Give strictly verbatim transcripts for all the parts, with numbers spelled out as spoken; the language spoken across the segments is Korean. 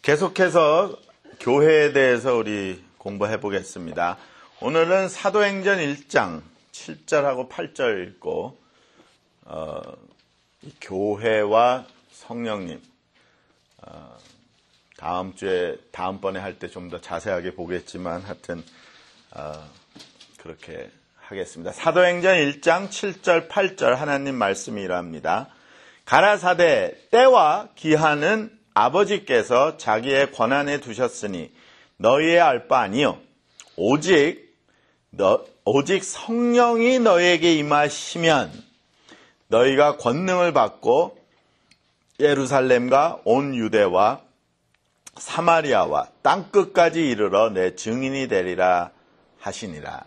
계속해서 교회에 대해서 우리 공부해 보겠습니다. 오늘은 사도행전 일 장 칠 절하고 팔 절 읽고 어, 이 교회와 성령님 어, 다음 주에 다음번에 할 때 좀 더 자세하게 보겠지만 하여튼 어, 그렇게 하겠습니다. 사도행전 일 장 칠 절 팔 절 하나님 말씀이 이러합니다. 가라사대 때와 기한은 아버지께서 자기의 권한에 두셨으니 너희의 알 바 아니요 오직 너, 오직 성령이 너희에게 임하시면 너희가 권능을 받고 예루살렘과 온 유대와 사마리아와 땅끝까지 이르러 내 증인이 되리라 하시니라.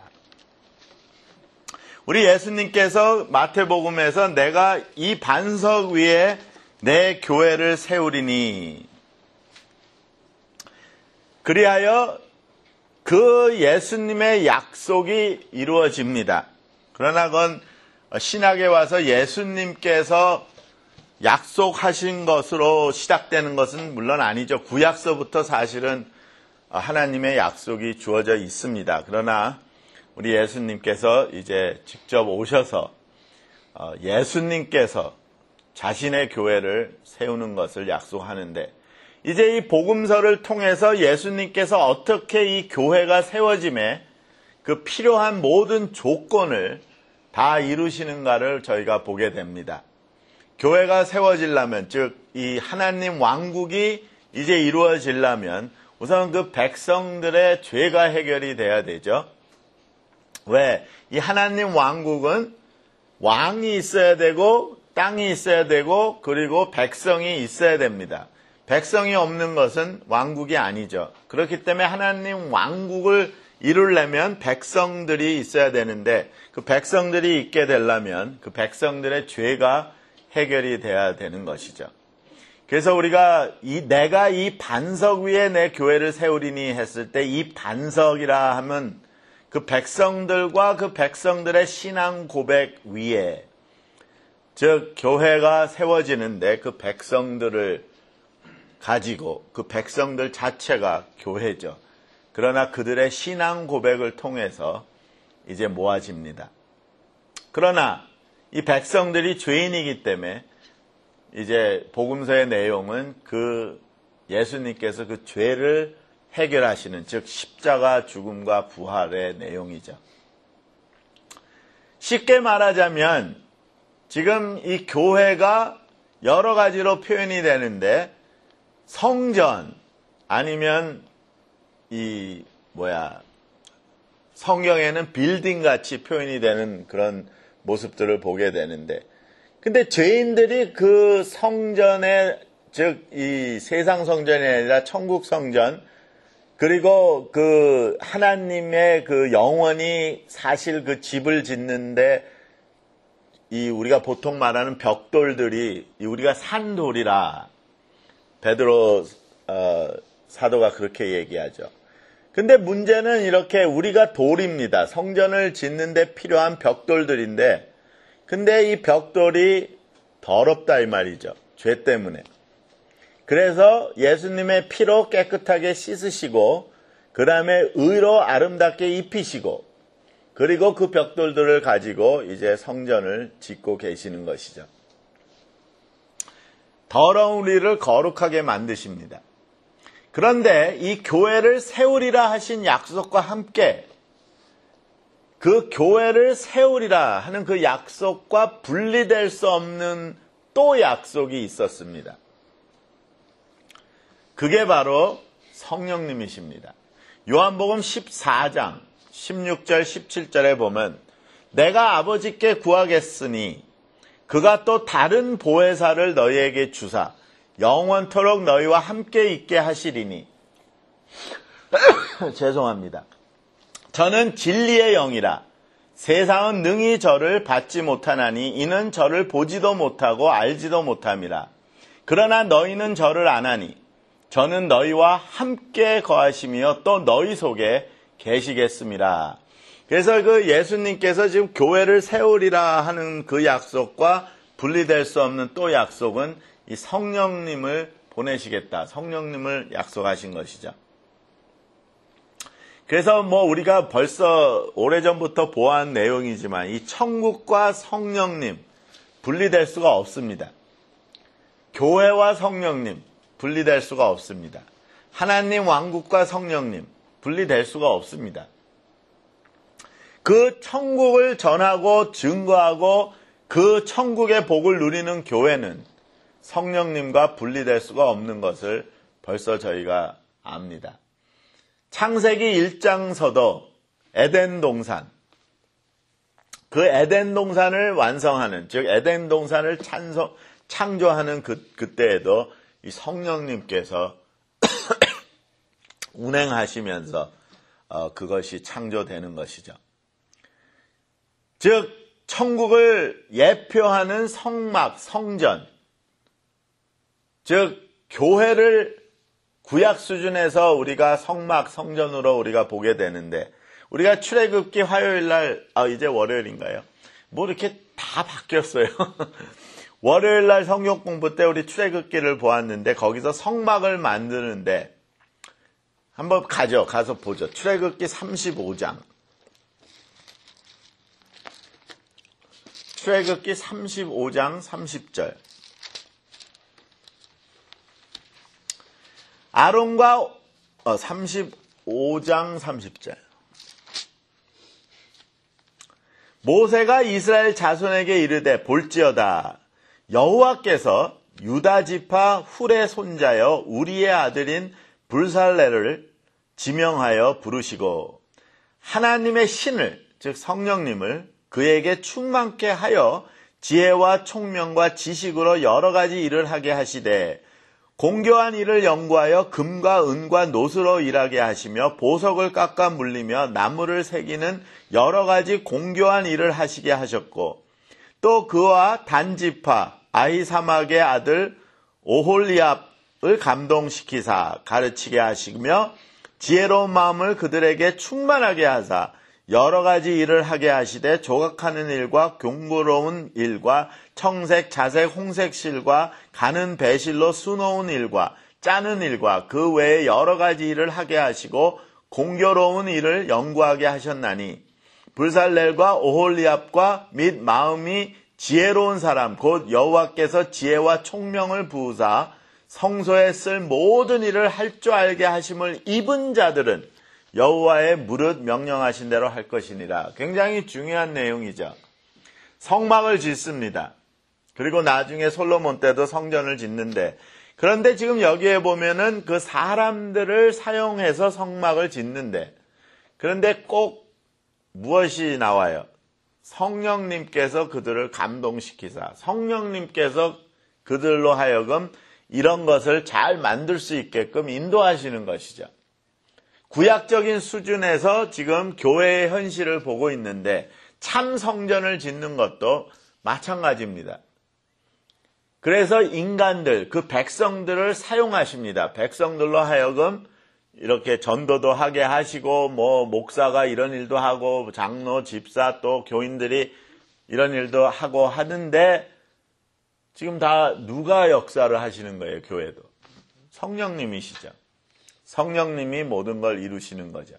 우리 예수님께서 마태복음에서 내가 이 반석 위에 내 교회를 세우리니 그리하여 그 예수님의 약속이 이루어집니다. 그러나 그건 신약에 와서 예수님께서 약속하신 것으로 시작되는 것은 물론 아니죠. 구약서부터 사실은 하나님의 약속이 주어져 있습니다. 그러나 우리 예수님께서 이제 직접 오셔서 예수님께서 자신의 교회를 세우는 것을 약속하는데 이제 이 복음서를 통해서 예수님께서 어떻게 이 교회가 세워짐에 그 필요한 모든 조건을 다 이루시는가를 저희가 보게 됩니다. 교회가 세워지려면, 즉 이 하나님 왕국이 이제 이루어지려면 우선 그 백성들의 죄가 해결이 돼야 되죠. 왜? 이 하나님 왕국은 왕이 있어야 되고 땅이 있어야 되고 그리고 백성이 있어야 됩니다. 백성이 없는 것은 왕국이 아니죠. 그렇기 때문에 하나님 왕국을 이루려면 백성들이 있어야 되는데 그 백성들이 있게 되려면 그 백성들의 죄가 해결이 돼야 되는 것이죠. 그래서 우리가 이 내가 이 반석 위에 내 교회를 세우리니 했을 때 이 반석이라 하면 그 백성들과 그 백성들의 신앙 고백 위에, 즉 교회가 세워지는데 그 백성들을 가지고 그 백성들 자체가 교회죠. 그러나 그들의 신앙 고백을 통해서 이제 모아집니다. 그러나 이 백성들이 죄인이기 때문에 이제 복음서의 내용은 그 예수님께서 그 죄를 해결하시는, 즉 십자가 죽음과 부활의 내용이죠. 쉽게 말하자면 지금 이 교회가 여러 가지로 표현이 되는데 성전 아니면 이 뭐야 성경에는 빌딩 같이 표현이 되는 그런 모습들을 보게 되는데, 근데 죄인들이 그 성전에, 즉 이 세상 성전이 아니라 천국 성전, 그리고 그 하나님의 그 영원히 사실 그 집을 짓는데 이 우리가 보통 말하는 벽돌들이 우리가 산돌이라 베드로 어, 사도가 그렇게 얘기하죠. 근데 문제는 이렇게 우리가 돌입니다. 성전을 짓는데 필요한 벽돌들인데, 근데 이 벽돌이 더럽다 이 말이죠. 죄 때문에. 그래서 예수님의 피로 깨끗하게 씻으시고 그 다음에 의로 아름답게 입히시고 그리고 그 벽돌들을 가지고 이제 성전을 짓고 계시는 것이죠. 더러운 우리를 거룩하게 만드십니다. 그런데 이 교회를 세우리라 하신 약속과 함께 그 교회를 세우리라 하는 그 약속과 분리될 수 없는 또 약속이 있었습니다. 그게 바로 성령님이십니다. 요한복음 십사 장 십육 절 십칠 절에 보면 내가 아버지께 구하겠으니 그가 또 다른 보혜사를 너희에게 주사 영원토록 너희와 함께 있게 하시리니 죄송합니다. 저는 진리의 영이라 세상은 능히 저를 받지 못하나니 이는 저를 보지도 못하고 알지도 못함이라. 그러나 너희는 저를 아나니 저는 너희와 함께 거하시며 또 너희 속에 계시겠습니다. 그래서 그 예수님께서 지금 교회를 세우리라 하는 그 약속과 분리될 수 없는 또 약속은 이 성령님을 보내시겠다. 성령님을 약속하신 것이죠. 그래서 뭐 우리가 벌써 오래전부터 보아한 내용이지만 이 천국과 성령님 분리될 수가 없습니다. 교회와 성령님 분리될 수가 없습니다. 하나님 왕국과 성령님 분리될 수가 없습니다. 그 천국을 전하고 증거하고 그 천국의 복을 누리는 교회는 성령님과 분리될 수가 없는 것을 벌써 저희가 압니다. 창세기 일 장서도 에덴 동산, 그 에덴 동산을 완성하는, 즉 에덴 동산을 찬소, 창조하는 그, 그때에도 이 성령님께서 운행하시면서 어, 그것이 창조되는 것이죠. 즉 천국을 예표하는 성막, 성전, 즉 교회를 구약 수준에서 우리가 성막, 성전으로 우리가 보게 되는데, 우리가 출애굽기 화요일 날, 아, 이제 월요일인가요? 뭐 이렇게 다 바뀌었어요. 월요일 날 성경 공부 때 우리 출애굽기를 보았는데, 거기서 성막을 만드는데, 한번 가죠. 가서 보죠. 출애굽기 삼십오 장. 출애굽기 삼십오 장 삼십 절. 아론과 어, 삼십오 장 삼십 절. 모세가 이스라엘 자손에게 이르되 볼지어다 여호와께서 유다 지파 훌의 손자여 우리의 아들인 불살레를 지명하여 부르시고 하나님의 신을 즉 성령님을 그에게 충만케 하여 지혜와 총명과 지식으로 여러 가지 일을 하게 하시되 공교한 일을 연구하여 금과 은과 노스로 일하게 하시며 보석을 깎아 물리며 나무를 새기는 여러 가지 공교한 일을 하시게 하셨고 또 그와 단지파 아히사막의 아들 오홀리압을 감동시키사 가르치게 하시며 지혜로운 마음을 그들에게 충만하게 하사 여러 가지 일을 하게 하시되 조각하는 일과 경고로운 일과 청색, 자색, 홍색 실과 가는 배실로 수놓은 일과 짜는 일과 그 외에 여러 가지 일을 하게 하시고 공교로운 일을 연구하게 하셨나니 불살렐과 오홀리압과 및 마음이 지혜로운 사람 곧 여호와께서 지혜와 총명을 부으사 성소에 쓸 모든 일을 할 줄 알게 하심을 입은 자들은 여호와의 무릇 명령하신 대로 할 것이니라. 굉장히 중요한 내용이죠. 성막을 짓습니다. 그리고 나중에 솔로몬 때도 성전을 짓는데, 그런데 지금 여기에 보면은 그 사람들을 사용해서 성막을 짓는데, 그런데 꼭 무엇이 나와요? 성령님께서 그들을 감동시키사, 성령님께서 그들로 하여금 이런 것을 잘 만들 수 있게끔 인도하시는 것이죠. 구약적인 수준에서 지금 교회의 현실을 보고 있는데 참 성전을 짓는 것도 마찬가지입니다. 그래서 인간들, 그 백성들을 사용하십니다. 백성들로 하여금 이렇게 전도도 하게 하시고 뭐 목사가 이런 일도 하고 장로, 집사 또 교인들이 이런 일도 하고 하는데 지금 다 누가 역사를 하시는 거예요, 교회도? 성령님이시죠. 성령님이 모든 걸 이루시는 거죠.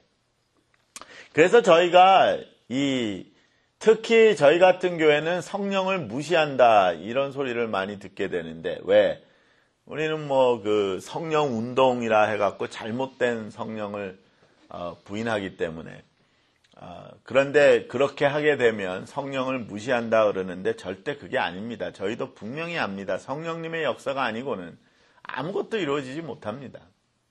그래서 저희가 이 특히 저희 같은 교회는 성령을 무시한다 이런 소리를 많이 듣게 되는데 왜? 우리는 뭐 그 성령 운동이라 해갖고 잘못된 성령을 어, 부인하기 때문에 어, 그런데 그렇게 하게 되면 성령을 무시한다 그러는데 절대 그게 아닙니다. 저희도 분명히 압니다. 성령님의 역사가 아니고는 아무것도 이루어지지 못합니다.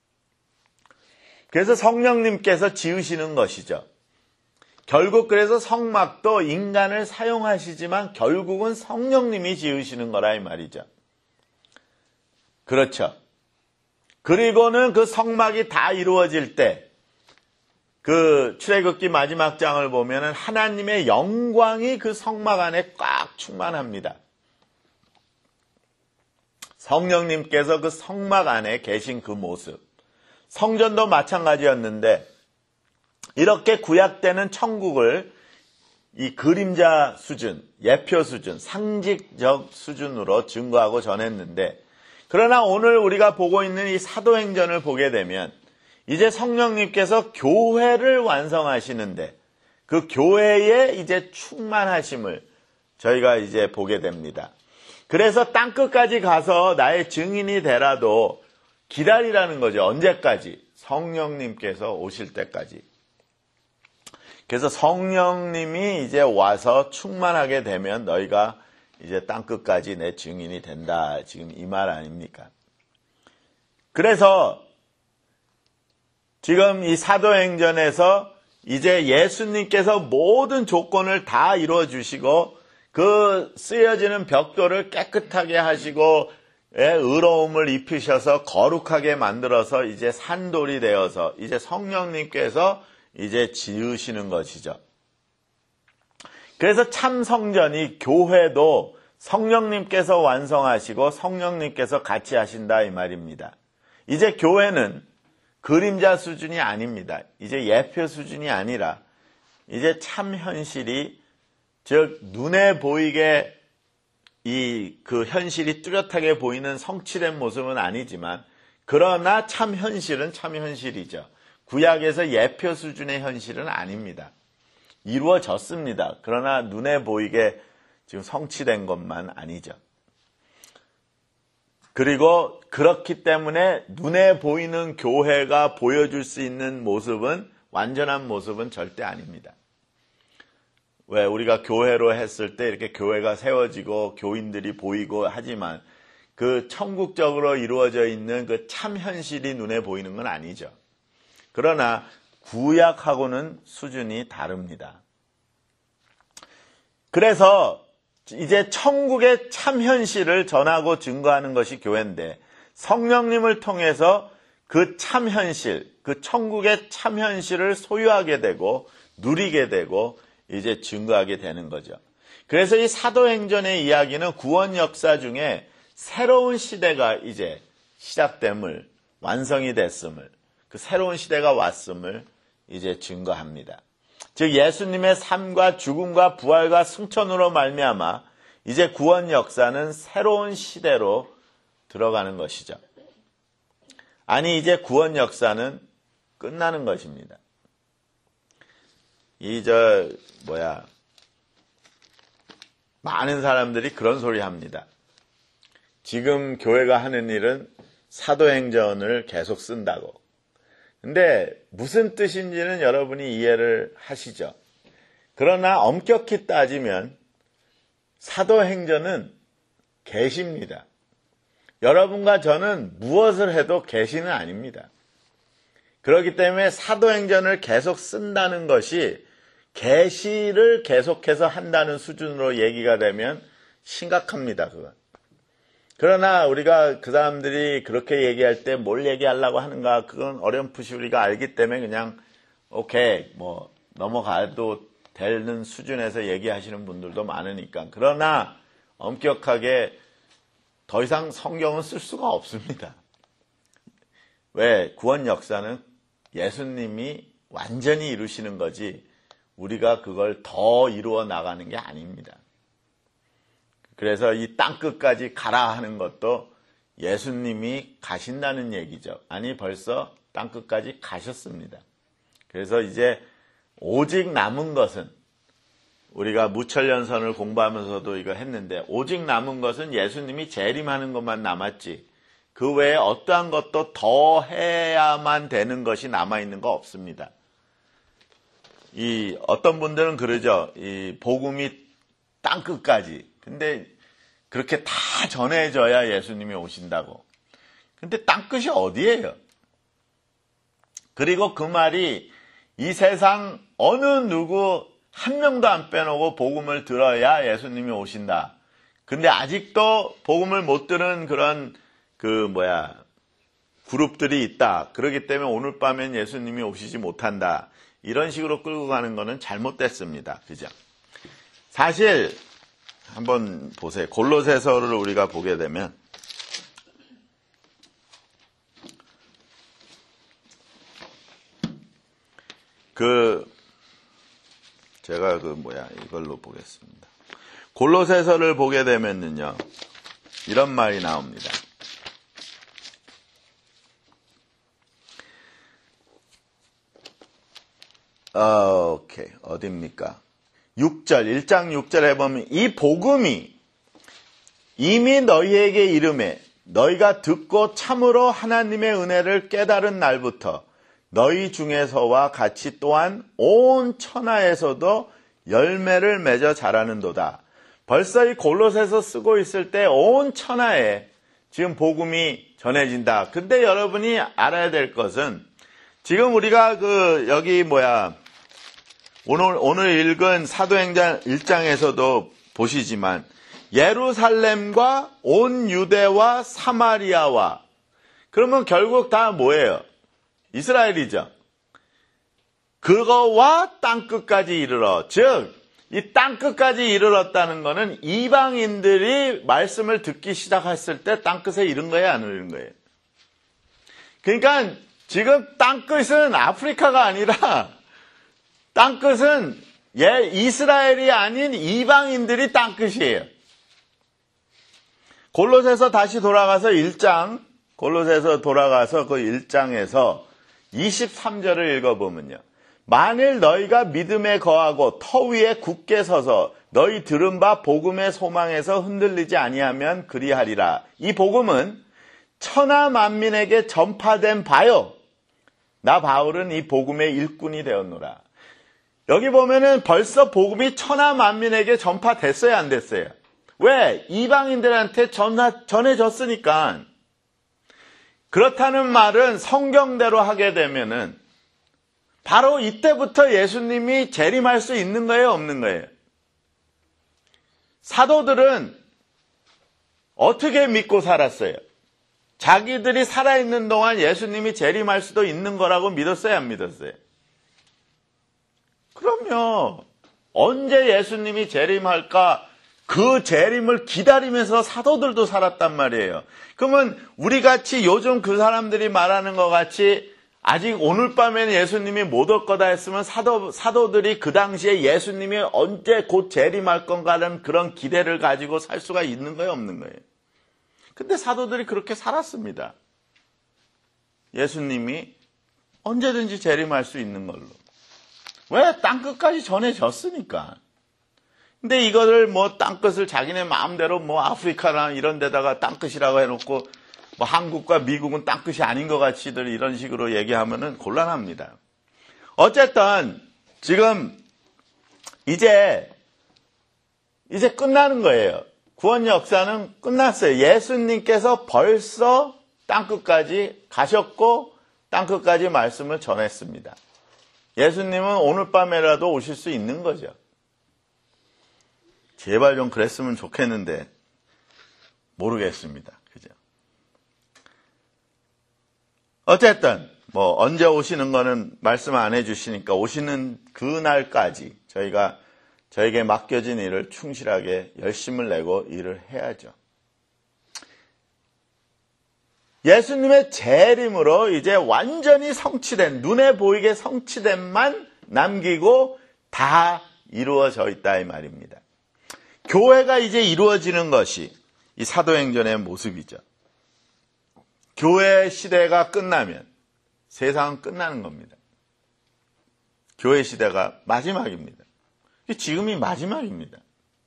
그래서 성령님께서 지으시는 것이죠. 결국 그래서 성막도 인간을 사용하시지만 결국은 성령님이 지으시는 거라 이 말이죠. 그렇죠. 그리고는 그 성막이 다 이루어질 때 그 출애굽기 마지막 장을 보면은 하나님의 영광이 그 성막 안에 꽉 충만합니다. 성령님께서 그 성막 안에 계신 그 모습. 성전도 마찬가지였는데 이렇게 구약 때는 천국을 이 그림자 수준, 예표 수준, 상징적 수준으로 증거하고 전했는데 그러나 오늘 우리가 보고 있는 이 사도행전을 보게 되면 이제 성령님께서 교회를 완성하시는데 그 교회에 이제 충만하심을 저희가 이제 보게 됩니다. 그래서 땅끝까지 가서 나의 증인이 되라도 기다리라는 거죠. 언제까지? 성령님께서 오실 때까지. 그래서 성령님이 이제 와서 충만하게 되면 너희가 이제 땅끝까지 내 증인이 된다. 지금 이 말 아닙니까? 그래서 지금 이 사도행전에서 이제 예수님께서 모든 조건을 다 이루어 주시고 그 쓰여지는 벽돌을 깨끗하게 하시고 의로움을 입히셔서 거룩하게 만들어서 이제 산돌이 되어서 이제 성령님께서 이제 지으시는 것이죠. 그래서 참 성전이 교회도 성령님께서 완성하시고 성령님께서 같이 하신다 이 말입니다. 이제 교회는 그림자 수준이 아닙니다. 이제 예표 수준이 아니라 이제 참 현실이 즉 눈에 보이게 이 그 현실이 뚜렷하게 보이는 성취된 모습은 아니지만 그러나 참 현실은 참 현실이죠. 구약에서 예표 수준의 현실은 아닙니다. 이루어졌습니다. 그러나 눈에 보이게 지금 성취된 것만 아니죠. 그리고 그렇기 때문에 눈에 보이는 교회가 보여줄 수 있는 모습은 완전한 모습은 절대 아닙니다. 왜 우리가 교회로 했을 때 이렇게 교회가 세워지고 교인들이 보이고 하지만 그 천국적으로 이루어져 있는 그 참 현실이 눈에 보이는 건 아니죠. 그러나 구약하고는 수준이 다릅니다. 그래서 이제 천국의 참 현실을 전하고 증거하는 것이 교회인데 성령님을 통해서 그 참 현실, 그 천국의 참 현실을 소유하게 되고 누리게 되고 이제 증거하게 되는 거죠. 그래서 이 사도행전의 이야기는 구원 역사 중에 새로운 시대가 이제 시작됨을, 완성이 됐음을, 그 새로운 시대가 왔음을 이제 증거합니다. 즉 예수님의 삶과 죽음과 부활과 승천으로 말미암아 이제 구원 역사는 새로운 시대로 들어가는 것이죠. 아니 이제 구원 역사는 끝나는 것입니다. 이 저 뭐야 많은 사람들이 그런 소리 합니다. 지금 교회가 하는 일은 사도행전을 계속 쓴다고. 근데 무슨 뜻인지는 여러분이 이해를 하시죠. 그러나 엄격히 따지면 사도행전은 계시입니다. 여러분과 저는 무엇을 해도 계시는 아닙니다. 그렇기 때문에 사도행전을 계속 쓴다는 것이 계시를 계속해서 한다는 수준으로 얘기가 되면 심각합니다. 그건. 그러나 우리가 그 사람들이 그렇게 얘기할 때 뭘 얘기하려고 하는가 그건 어렴풋이 우리가 알기 때문에 그냥 오케이 뭐 넘어가도 되는 수준에서 얘기하시는 분들도 많으니까. 그러나 엄격하게 더 이상 성경은 쓸 수가 없습니다. 왜? 구원 역사는 예수님이 완전히 이루시는 거지 우리가 그걸 더 이루어 나가는 게 아닙니다. 그래서 이 땅끝까지 가라 하는 것도 예수님이 가신다는 얘기죠. 아니 벌써 땅끝까지 가셨습니다. 그래서 이제 오직 남은 것은 우리가 무천년선을 공부하면서도 이거 했는데 오직 남은 것은 예수님이 재림하는 것만 남았지 그 외에 어떠한 것도 더 해야만 되는 것이 남아있는 거 없습니다. 이 어떤 분들은 그러죠. 이 복음이 땅끝까지. 근데 그렇게 다 전해져야 예수님이 오신다고. 근데 땅끝이 어디예요? 그리고 그 말이 이 세상 어느 누구 한 명도 안 빼놓고 복음을 들어야 예수님이 오신다. 근데 아직도 복음을 못 들은 그런 그 뭐야 그룹들이 있다. 그렇기 때문에 오늘 밤엔 예수님이 오시지 못한다. 이런 식으로 끌고 가는 거는 잘못됐습니다. 그죠? 사실 한번 보세요. 골로새서를 우리가 보게 되면 그 제가 그 뭐야 이걸로 보겠습니다. 골로새서를 보게 되면은요 이런 말이 나옵니다. 어, 오케이. 어딥니까? 육 절, 일 장 육 절에 보면 이 복음이 이미 너희에게 이르매 너희가 듣고 참으로 하나님의 은혜를 깨달은 날부터 너희 중에서와 같이 또한 온 천하에서도 열매를 맺어 자라는도다. 벌써 이 골로새서 쓰고 있을 때 온 천하에 지금 복음이 전해진다. 근데 여러분이 알아야 될 것은 지금 우리가 그 여기 뭐야 오늘 오늘 읽은 사도행전 일 장에서도 보시지만 예루살렘과 온 유대와 사마리아와 그러면 결국 다 뭐예요? 이스라엘이죠. 그거와 땅끝까지 이르러 즉 이 땅끝까지 이르렀다는 것은 이방인들이 말씀을 듣기 시작했을 때 땅끝에 이른 거예요? 안 이른 거예요? 그러니까 지금 땅끝은 아프리카가 아니라 땅끝은 예, 이스라엘이 아닌 이방인들이 땅끝이에요. 골로새서 다시 돌아가서 일 장, 골로새서 돌아가서 그 일 장에서 이십삼 절을 읽어보면요. 만일 너희가 믿음에 거하고 터 위에 굳게 서서 너희 들은 바 복음의 소망에서 흔들리지 아니하면 그리하리라. 이 복음은 천하 만민에게 전파된 바요. 나 바울은 이 복음의 일꾼이 되었노라. 여기 보면은 벌써 복음이 천하 만민에게 전파됐어요, 안 됐어요? 왜? 이방인들한테 전하, 전해졌으니까. 그렇다는 말은 성경대로 하게 되면은 바로 이때부터 예수님이 재림할 수 있는 거예요, 없는 거예요? 사도들은 어떻게 믿고 살았어요? 자기들이 살아있는 동안 예수님이 재림할 수도 있는 거라고 믿었어요, 안 믿었어요? 그럼요. 언제 예수님이 재림할까? 그 재림을 기다리면서 사도들도 살았단 말이에요. 그러면 우리같이 요즘 그 사람들이 말하는 것 같이 아직 오늘 밤에는 예수님이 못 올 거다 했으면 사도, 사도들이 그 당시에 예수님이 언제 곧 재림할 건가라는 그런 기대를 가지고 살 수가 있는 거예요, 없는 거예요? 근데 사도들이 그렇게 살았습니다. 예수님이 언제든지 재림할 수 있는 걸로. 왜? 땅끝까지 전해졌으니까. 근데 이거를 뭐 땅끝을 자기네 마음대로 뭐 아프리카나 이런 데다가 땅끝이라고 해놓고 뭐 한국과 미국은 땅끝이 아닌 것 같이들 이런 식으로 얘기하면은 곤란합니다. 어쨌든 지금 이제 이제 끝나는 거예요. 구원 역사는 끝났어요. 예수님께서 벌써 땅끝까지 가셨고 땅끝까지 말씀을 전했습니다. 예수님은 오늘 밤에라도 오실 수 있는 거죠. 제발 좀 그랬으면 좋겠는데 모르겠습니다. 그죠? 어쨌든 뭐 언제 오시는 거는 말씀 안 해주시니까 오시는 그날까지 저희가 저에게 맡겨진 일을 충실하게 열심을 내고 일을 해야죠. 예수님의 재림으로 이제 완전히 성취된, 눈에 보이게 성취된만 남기고 다 이루어져 있다 이 말입니다. 교회가 이제 이루어지는 것이 이 사도행전의 모습이죠. 교회 시대가 끝나면 세상은 끝나는 겁니다. 교회 시대가 마지막입니다. 지금이 마지막입니다.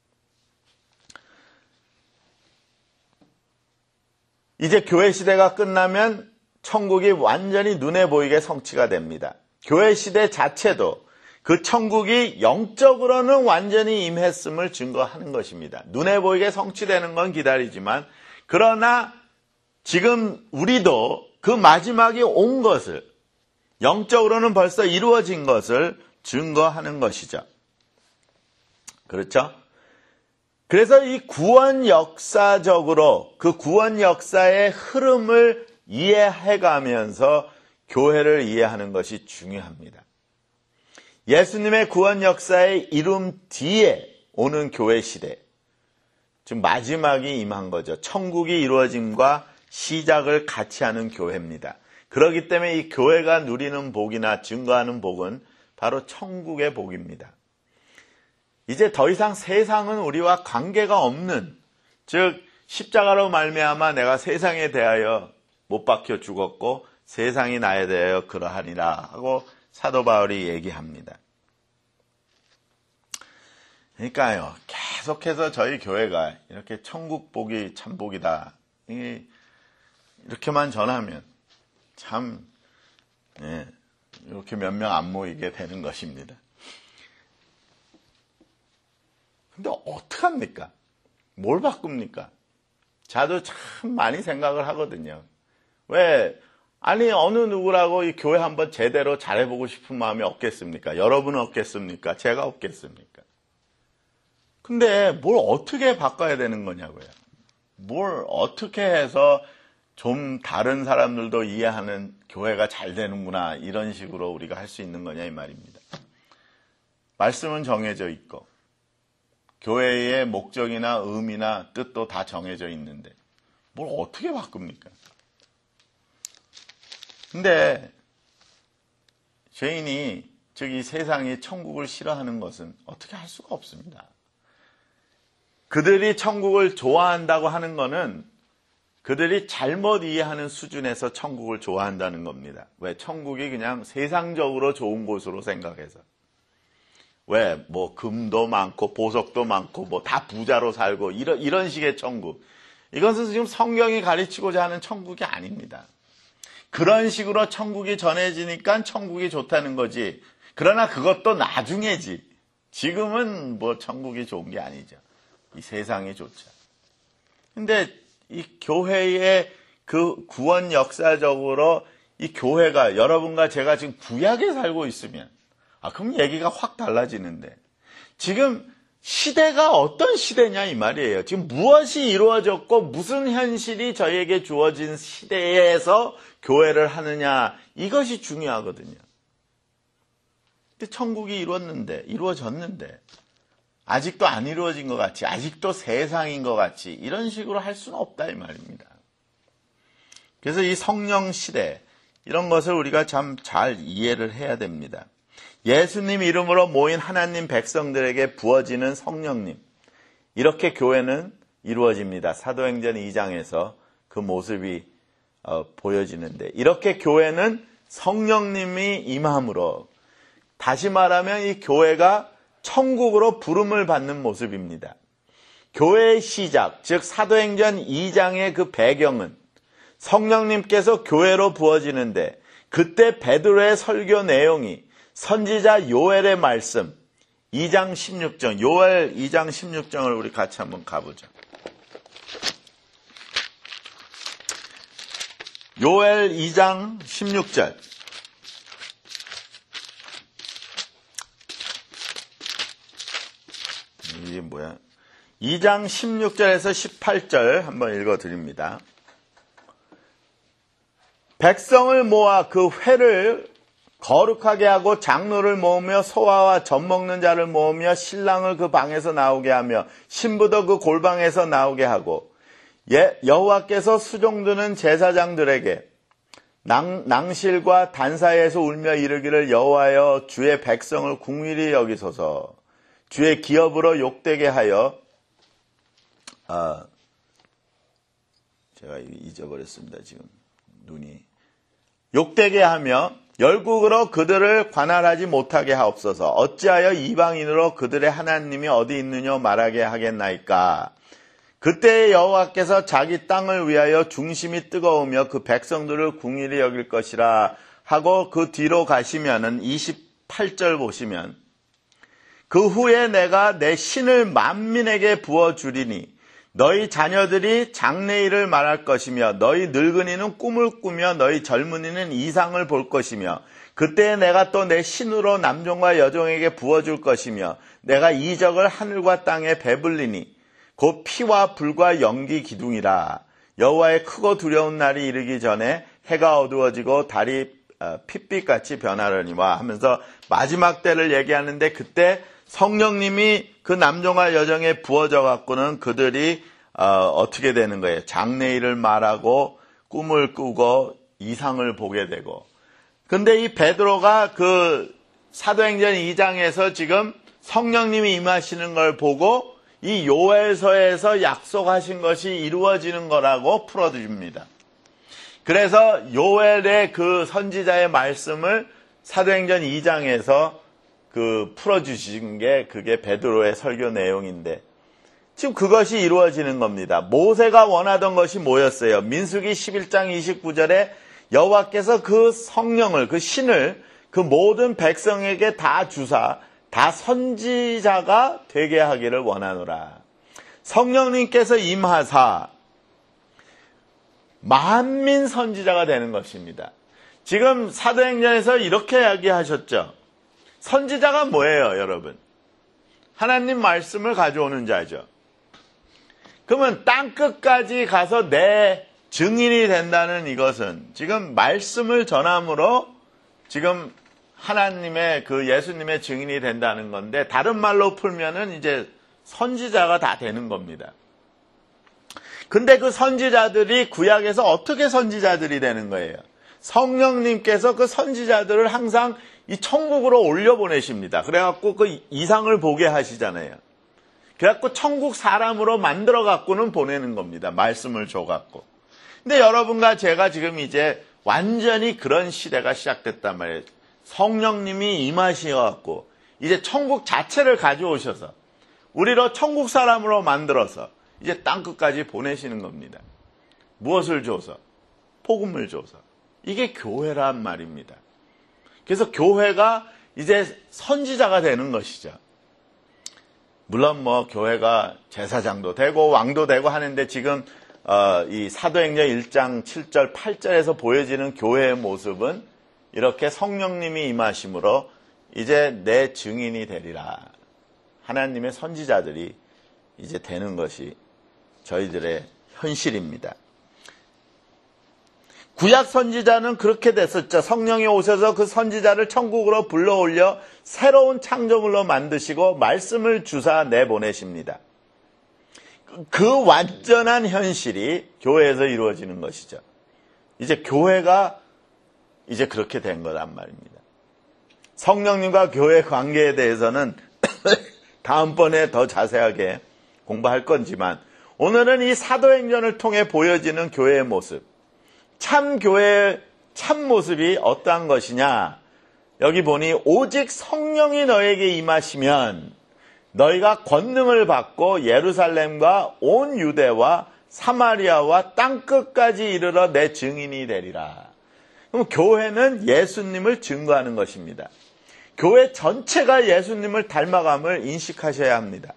이제 교회 시대가 끝나면 천국이 완전히 눈에 보이게 성취가 됩니다. 교회 시대 자체도 그 천국이 영적으로는 완전히 임했음을 증거하는 것입니다. 눈에 보이게 성취되는 건 기다리지만 그러나 지금 우리도 그 마지막이 온 것을 영적으로는 벌써 이루어진 것을 증거하는 것이죠. 그렇죠? 그래서 이 구원 역사적으로 그 구원 역사의 흐름을 이해해가면서 교회를 이해하는 것이 중요합니다. 예수님의 구원 역사의 이름 뒤에 오는 교회 시대, 지금 마지막이 임한 거죠. 천국이 이루어짐과 시작을 같이 하는 교회입니다. 그렇기 때문에 이 교회가 누리는 복이나 증거하는 복은 바로 천국의 복입니다. 이제 더 이상 세상은 우리와 관계가 없는, 즉 십자가로 말미암아 내가 세상에 대하여 못 박혀 죽었고 세상이 나에 대하여 그러하니라 하고 사도 바울이 얘기합니다. 그러니까요, 계속해서 저희 교회가 이렇게 천국 복이 참 복이다, 이렇게만 전하면 참, 예, 이렇게 몇 명 안 모이게 되는 것입니다. 근데 어떡합니까? 뭘 바꿉니까? 저도 참 많이 생각을 하거든요. 왜, 아니, 어느 누구라고 이 교회 한번 제대로 잘해보고 싶은 마음이 없겠습니까? 여러분은 없겠습니까? 제가 없겠습니까? 근데 뭘 어떻게 바꿔야 되는 거냐고요. 뭘 어떻게 해서 좀 다른 사람들도 이해하는 교회가 잘 되는구나, 이런 식으로 우리가 할 수 있는 거냐 이 말입니다. 말씀은 정해져 있고 교회의 목적이나 의미나 뜻도 다 정해져 있는데 뭘 어떻게 바꿉니까? 근데 죄인이, 즉 이 세상이 천국을 싫어하는 것은 어떻게 할 수가 없습니다. 그들이 천국을 좋아한다고 하는 것은 그들이 잘못 이해하는 수준에서 천국을 좋아한다는 겁니다. 왜? 천국이 그냥 세상적으로 좋은 곳으로 생각해서. 왜? 뭐 금도 많고 보석도 많고 뭐 다 부자로 살고 이런 이런 식의 천국. 이것은 지금 성경이 가르치고자 하는 천국이 아닙니다. 그런 식으로 천국이 전해지니까 천국이 좋다는 거지. 그러나 그것도 나중에지. 지금은 뭐 천국이 좋은 게 아니죠. 이 세상이 좋죠. 근데 이 교회의 그 구원 역사적으로 이 교회가, 여러분과 제가 지금 구약에 살고 있으면, 아, 그럼 얘기가 확 달라지는데, 지금 시대가 어떤 시대냐 이 말이에요. 지금 무엇이 이루어졌고 무슨 현실이 저희에게 주어진 시대에서 교회를 하느냐, 이것이 중요하거든요. 근데 천국이 이루어졌는데, 이루어졌는데 아직도 안 이루어진 것 같이, 아직도 세상인 것 같이 이런 식으로 할 수는 없다 이 말입니다. 그래서 이 성령 시대, 이런 것을 우리가 참 잘 이해를 해야 됩니다. 예수님 이름으로 모인 하나님 백성들에게 부어지는 성령님, 이렇게 교회는 이루어집니다. 사도행전 이 장에서 그 모습이 어, 보여지는데, 이렇게 교회는 성령님이 임함으로, 다시 말하면 이 교회가 천국으로 부름을 받는 모습입니다. 교회의 시작, 즉 사도행전 이 장의 그 배경은 성령님께서 교회로 부어지는데, 그때 베드로의 설교 내용이 선지자 요엘의 말씀 이 장 십육 절, 요엘 이 장 십육 절을 우리 같이 한번 가보죠. 요엘 이 장 십육 절. 이게 뭐야? 이 장 십육 절에서 십팔 절 한번 읽어드립니다. 백성을 모아 그 회를 거룩하게 하고 장로를 모으며 소아와 젖 먹는 자를 모으며 신랑을 그 방에서 나오게 하며 신부도 그 골방에서 나오게 하고, 예, 여호와께서 수종드는 제사장들에게 낭, 낭실과 단사에서 울며 이르기를, 여호와여 주의 백성을 궁일이 여기소서. 주의 기업으로 욕되게 하여, 아, 제가 잊어버렸습니다. 지금 눈이. 욕되게 하며 열국으로 그들을 관할하지 못하게 하옵소서. 어찌하여 이방인으로 그들의 하나님이 어디 있느냐 말하게 하겠나이까. 그때 여호와께서 자기 땅을 위하여 중심이 뜨거우며 그 백성들을 궁일이 여길 것이라 하고, 그 뒤로 가시면은 이십팔 절 보시면, 그 후에 내가 내 신을 만민에게 부어주리니 너희 자녀들이 장래일을 말할 것이며 너희 늙은이는 꿈을 꾸며 너희 젊은이는 이상을 볼 것이며, 그때 내가 또 내 신으로 남종과 여종에게 부어줄 것이며 내가 이적을 하늘과 땅에 베풀리니 곧 피와 불과 연기 기둥이라. 여호와의 크고 두려운 날이 이르기 전에 해가 어두워지고 달이 핏빛같이 변하려니와 하면서 마지막 때를 얘기하는데, 그때 성령님이 그 남종과 여종에 부어져 갖고는 그들이 어, 어떻게 되는 거예요? 장래일을 말하고 꿈을 꾸고 이상을 보게 되고. 근데 이 베드로가 그 사도행전 이 장에서 지금 성령님이 임하시는 걸 보고 이 요엘서에서 약속하신 것이 이루어지는 거라고 풀어줍니다. 그래서 요엘의 그 선지자의 말씀을 사도행전 이 장에서 그 풀어주신 게 그게 베드로의 설교 내용인데 지금 그것이 이루어지는 겁니다. 모세가 원하던 것이 뭐였어요? 민수기 십일 장 이십구 절에 여호와께서 그 성령을, 그 신을 그 모든 백성에게 다 주사 다 선지자가 되게 하기를 원하노라. 성령님께서 임하사 만민 선지자가 되는 것입니다. 지금 사도행전에서 이렇게 이야기하셨죠. 선지자가 뭐예요, 여러분? 하나님 말씀을 가져오는 자죠. 그러면 땅끝까지 가서 내 증인이 된다는 이것은 지금 말씀을 전함으로 지금 하나님의 그 예수님의 증인이 된다는 건데 다른 말로 풀면은 이제 선지자가 다 되는 겁니다. 근데 그 선지자들이 구약에서 어떻게 선지자들이 되는 거예요? 성령님께서 그 선지자들을 항상 이 천국으로 올려보내십니다. 그래갖고 그 이상을 보게 하시잖아요. 그래갖고 천국 사람으로 만들어갖고는 보내는 겁니다. 말씀을 줘갖고. 근데 여러분과 제가 지금 이제 완전히 그런 시대가 시작됐단 말이에요. 성령님이 임하셔갖고 이제 천국 자체를 가져오셔서 우리로 천국 사람으로 만들어서 이제 땅끝까지 보내시는 겁니다. 무엇을 줘서? 복음을 줘서. 이게 교회란 말입니다. 그래서 교회가 이제 선지자가 되는 것이죠. 물론 뭐 교회가 제사장도 되고 왕도 되고 하는데 지금 어, 이 사도행전 일 장 칠 절 팔 절에서 보여지는 교회의 모습은 이렇게 성령님이 임하심으로 이제 내 증인이 되리라. 하나님의 선지자들이 이제 되는 것이 저희들의 현실입니다. 구약 선지자는 그렇게 됐었죠. 성령이 오셔서 그 선지자를 천국으로 불러올려 새로운 창조물로 만드시고 말씀을 주사 내보내십니다. 그 완전한 현실이 교회에서 이루어지는 것이죠. 이제 교회가 이제 그렇게 된 거란 말입니다. 성령님과 교회 관계에 대해서는 다음번에 더 자세하게 공부할 건지만 오늘은 이 사도행전을 통해 보여지는 교회의 모습, 참 교회의 참 모습이 어떠한 것이냐. 여기 보니 오직 성령이 너에게 임하시면 너희가 권능을 받고 예루살렘과 온 유대와 사마리아와 땅끝까지 이르러 내 증인이 되리라. 그럼 교회는 예수님을 증거하는 것입니다. 교회 전체가 예수님을 닮아감을 인식하셔야 합니다.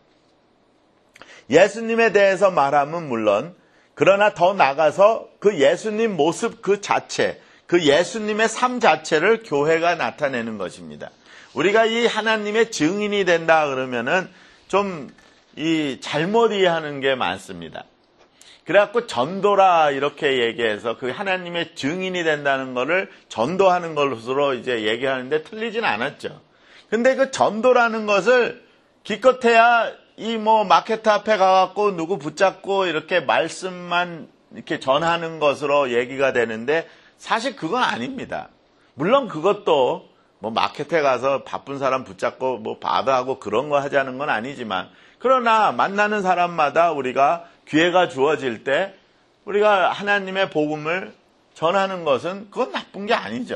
예수님에 대해서 말하면 물론 그러나 더 나가서 그 예수님 모습 그 자체, 그 예수님의 삶 자체를 교회가 나타내는 것입니다. 우리가 이 하나님의 증인이 된다 그러면은 좀 이 잘못 이해하는 게 많습니다. 그래갖고 전도라 이렇게 얘기해서 그 하나님의 증인이 된다는 거를 전도하는 것으로 이제 얘기하는데 틀리진 않았죠. 근데 그 전도라는 것을 기껏해야 이 뭐 마케트 앞에 가갖고 누구 붙잡고 이렇게 말씀만 이렇게 전하는 것으로 얘기가 되는데 사실 그건 아닙니다. 물론 그것도 뭐 마켓에 가서 바쁜 사람 붙잡고 뭐 바다하고 그런 거 하자는 건 아니지만 그러나 만나는 사람마다 우리가 기회가 주어질 때 우리가 하나님의 복음을 전하는 것은 그건 나쁜 게 아니죠.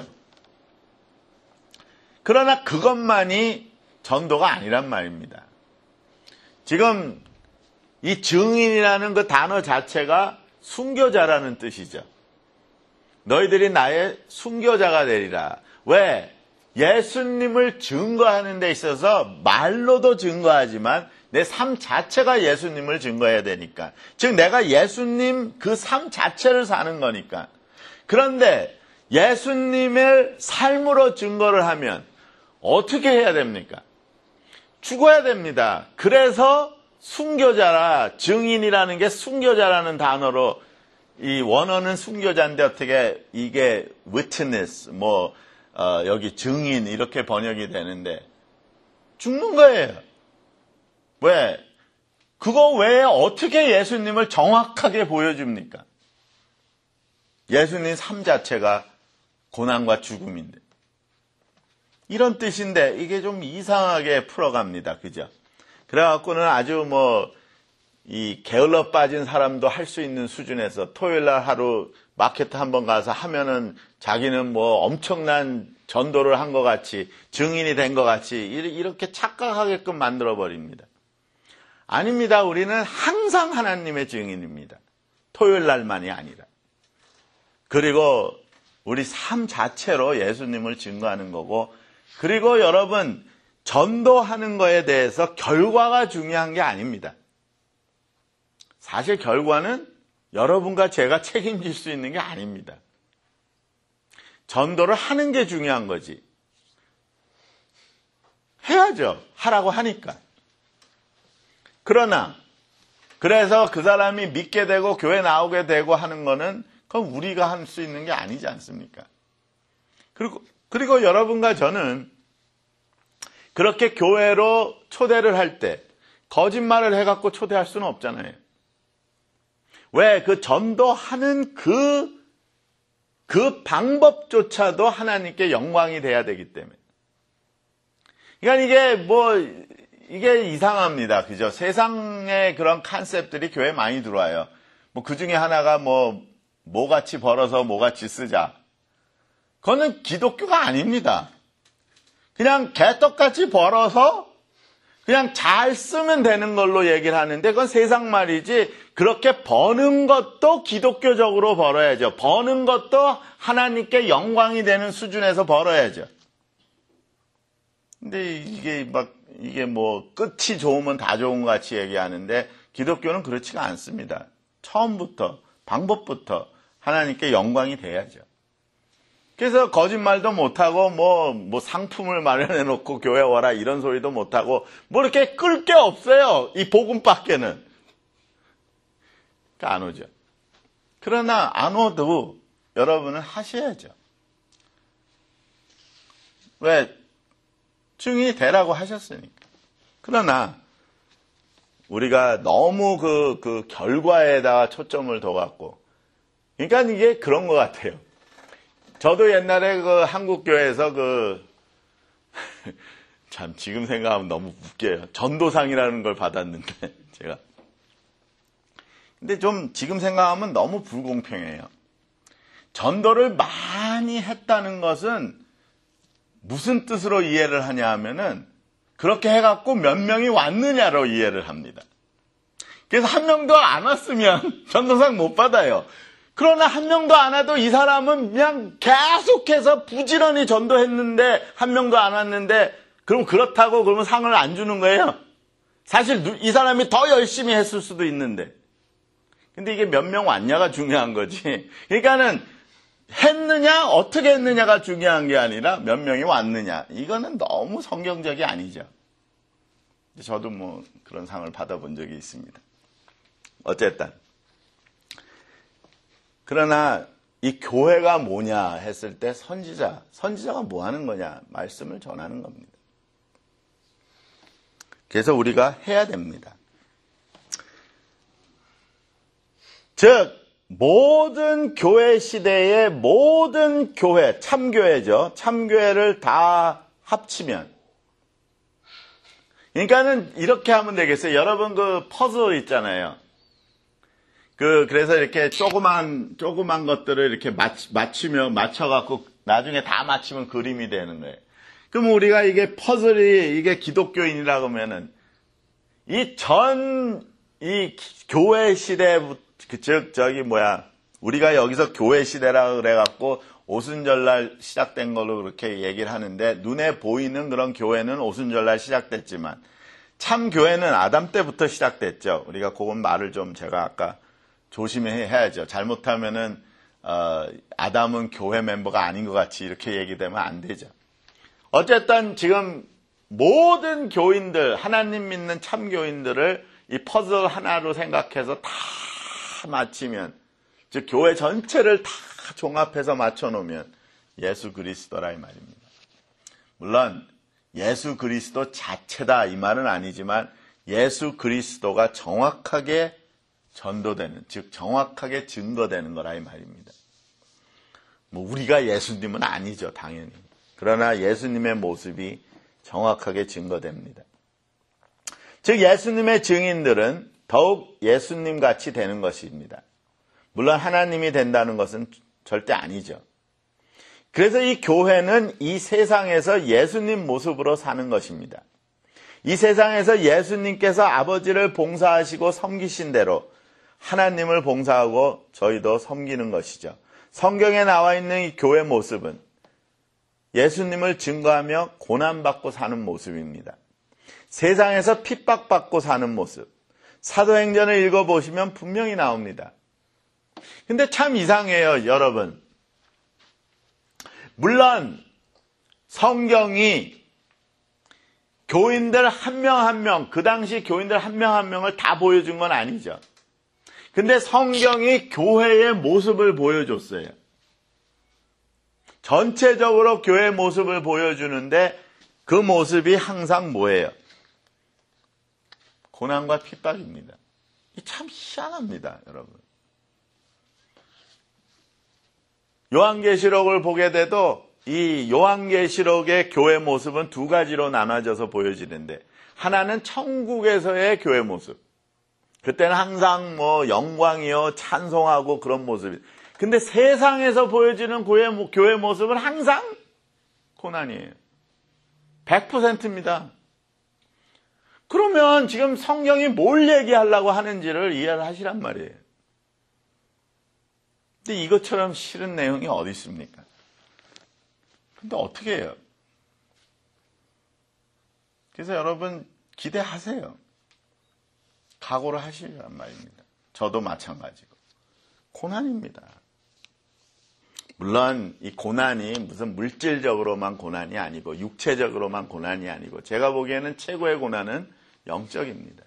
그러나 그것만이 전도가 아니란 말입니다. 지금 이 증인이라는 그 단어 자체가 순교자라는 뜻이죠. 너희들이 나의 순교자가 되리라. 왜? 예수님을 증거하는 데 있어서 말로도 증거하지만 내 삶 자체가 예수님을 증거해야 되니까. 즉 내가 예수님 그 삶 자체를 사는 거니까. 그런데 예수님의 삶으로 증거를 하면 어떻게 해야 됩니까? 죽어야 됩니다. 그래서 순교자라, 증인이라는 게 순교자라는 단어로 이 원어는 순교자인데 어떻게 이게 witness, 뭐 어, 여기 증인 이렇게 번역이 되는데 죽는 거예요. 왜? 그거 외에 어떻게 예수님을 정확하게 보여줍니까? 예수님 삶 자체가 고난과 죽음인데. 이런 뜻인데 이게 좀 이상하게 풀어갑니다. 그죠? 그래갖고는 아주 뭐 이 게을러 빠진 사람도 할 수 있는 수준에서 토요일 날 하루 마켓 한번 가서 하면은 자기는 뭐 엄청난 전도를 한 것 같이, 증인이 된 것 같이 이렇게 착각하게끔 만들어버립니다. 아닙니다. 우리는 항상 하나님의 증인입니다. 토요일 날만이 아니라. 그리고 우리 삶 자체로 예수님을 증거하는 거고, 그리고 여러분, 전도하는 거에 대해서 결과가 중요한 게 아닙니다. 사실 결과는 여러분과 제가 책임질 수 있는 게 아닙니다. 전도를 하는 게 중요한 거지. 해야죠. 하라고 하니까. 그러나 그래서 그 사람이 믿게 되고 교회 나오게 되고 하는 거는 그건 우리가 할 수 있는 게 아니지 않습니까? 그리고 그리고 여러분과 저는 그렇게 교회로 초대를 할 때 거짓말을 해갖고 초대할 수는 없잖아요. 왜? 그 전도하는 그, 그 방법조차도 하나님께 영광이 돼야 되기 때문에. 그러니까 이게 뭐, 이게 이상합니다. 그죠? 세상의 그런 컨셉들이 교회에 많이 들어와요. 뭐 그 중에 하나가 뭐, 뭐같이 벌어서 뭐같이 쓰자. 그거는 기독교가 아닙니다. 그냥 개떡같이 벌어서 그냥 잘 쓰면 되는 걸로 얘기를 하는데 그건 세상 말이지, 그렇게 버는 것도 기독교적으로 벌어야죠. 버는 것도 하나님께 영광이 되는 수준에서 벌어야죠. 근데 이게 막 이게 뭐 끝이 좋으면 다 좋은 것 같이 얘기하는데 기독교는 그렇지가 않습니다. 처음부터 방법부터 하나님께 영광이 돼야죠. 그래서 거짓말도 못하고 뭐, 뭐 상품을 마련해 놓고 교회 와라 이런 소리도 못하고 뭐 이렇게 끌 게 없어요. 이 복음밖에는. 그러니까 안 오죠. 그러나 안 오도 여러분은 하셔야죠. 왜? 증인이 되라고 하셨으니까. 그러나 우리가 너무 그, 그 결과에다가 초점을 둬갖고, 그러니까 이게 그런 것 같아요. 저도 옛날에 그 한국교회에서 그, 참 지금 생각하면 너무 웃겨요. 전도상이라는 걸 받았는데, 제가. 근데 좀 지금 생각하면 너무 불공평해요. 전도를 많이 했다는 것은 무슨 뜻으로 이해를 하냐 하면은 그렇게 해갖고 몇 명이 왔느냐로 이해를 합니다. 그래서 한 명도 안 왔으면 전도상 못 받아요. 그러나 한 명도 안 와도 이 사람은 그냥 계속해서 부지런히 전도했는데 한 명도 안 왔는데 그럼 그렇다고 그러면 상을 안 주는 거예요. 사실 이 사람이 더 열심히 했을 수도 있는데. 근데 이게 몇 명 왔냐가 중요한 거지. 그러니까는 했느냐 어떻게 했느냐가 중요한 게 아니라 몇 명이 왔느냐. 이거는 너무 성경적이 아니죠. 저도 뭐 그런 상을 받아본 적이 있습니다. 어쨌든. 그러나 이 교회가 뭐냐 했을 때 선지자, 선지자가 뭐 하는 거냐? 말씀을 전하는 겁니다. 그래서 우리가 해야 됩니다. 즉 모든 교회 시대의 모든 교회, 참교회죠. 참교회를 다 합치면, 그러니까는 이렇게 하면 되겠어요. 여러분 그 퍼즐 있잖아요. 그, 그래서 이렇게 조그만, 조그만 것들을 이렇게 맞, 맞추면, 맞춰갖고 나중에 다 맞추면 그림이 되는 거예요. 그럼 우리가 이게 퍼즐이, 이게 기독교인이라고 하면은, 이 전, 이 교회 시대, 그, 즉, 저기 뭐야, 우리가 여기서 교회 시대라고 그래갖고 오순절날 시작된 걸로 그렇게 얘기를 하는데, 눈에 보이는 그런 교회는 오순절날 시작됐지만, 참 교회는 아담 때부터 시작됐죠. 우리가 그건 말을 좀 제가 아까 조심해야죠. 잘못하면은 어, 아담은 교회 멤버가 아닌 것 같이 이렇게 얘기되면 안 되죠. 어쨌든 지금 모든 교인들, 하나님 믿는 참교인들을 이 퍼즐 하나로 생각해서 다 맞추면, 즉 교회 전체를 다 종합해서 맞춰놓으면 예수 그리스도라 이 말입니다. 물론 예수 그리스도 자체다 이 말은 아니지만 예수 그리스도가 정확하게 전도되는, 즉 정확하게 증거되는 거라 이 말입니다. 뭐 우리가 예수님은 아니죠, 당연히. 그러나 예수님의 모습이 정확하게 증거됩니다. 즉 예수님의 증인들은 더욱 예수님 같이 되는 것입니다. 물론 하나님이 된다는 것은 절대 아니죠. 그래서 이 교회는 이 세상에서 예수님 모습으로 사는 것입니다. 이 세상에서 예수님께서 아버지를 봉사하시고 섬기신 대로 하나님을 봉사하고 저희도 섬기는 것이죠. 성경에 나와 있는 이 교회 모습은 예수님을 증거하며 고난받고 사는 모습입니다. 세상에서 핍박받고 사는 모습. 사도행전을 읽어보시면 분명히 나옵니다. 근데 참 이상해요, 여러분. 물론 성경이 교인들 한 명 한 명, 그 당시 교인들 한 명 한 명을 다 보여준 건 아니죠. 근데 성경이 교회의 모습을 보여줬어요. 전체적으로 교회의 모습을 보여주는데 그 모습이 항상 뭐예요? 고난과 핍박입니다. 참 희한합니다, 여러분. 요한계시록을 보게 돼도 이 요한계시록의 교회 모습은 두 가지로 나눠져서 보여지는데, 하나는 천국에서의 교회 모습. 그때는 항상 뭐 영광이요, 찬송하고 그런 모습이. 근데 세상에서 보여지는 교회, 교회 모습은 항상 고난이에요. 백 퍼센트입니다. 그러면 지금 성경이 뭘 얘기하려고 하는지를 이해를 하시란 말이에요. 근데 이것처럼 싫은 내용이 어디 있습니까? 근데 어떻게 해요? 그래서 여러분 기대하세요. 각오를 하시란 말입니다. 저도 마찬가지고. 고난입니다. 물론 이 고난이 무슨 물질적으로만 고난이 아니고 육체적으로만 고난이 아니고 제가 보기에는 최고의 고난은 영적입니다.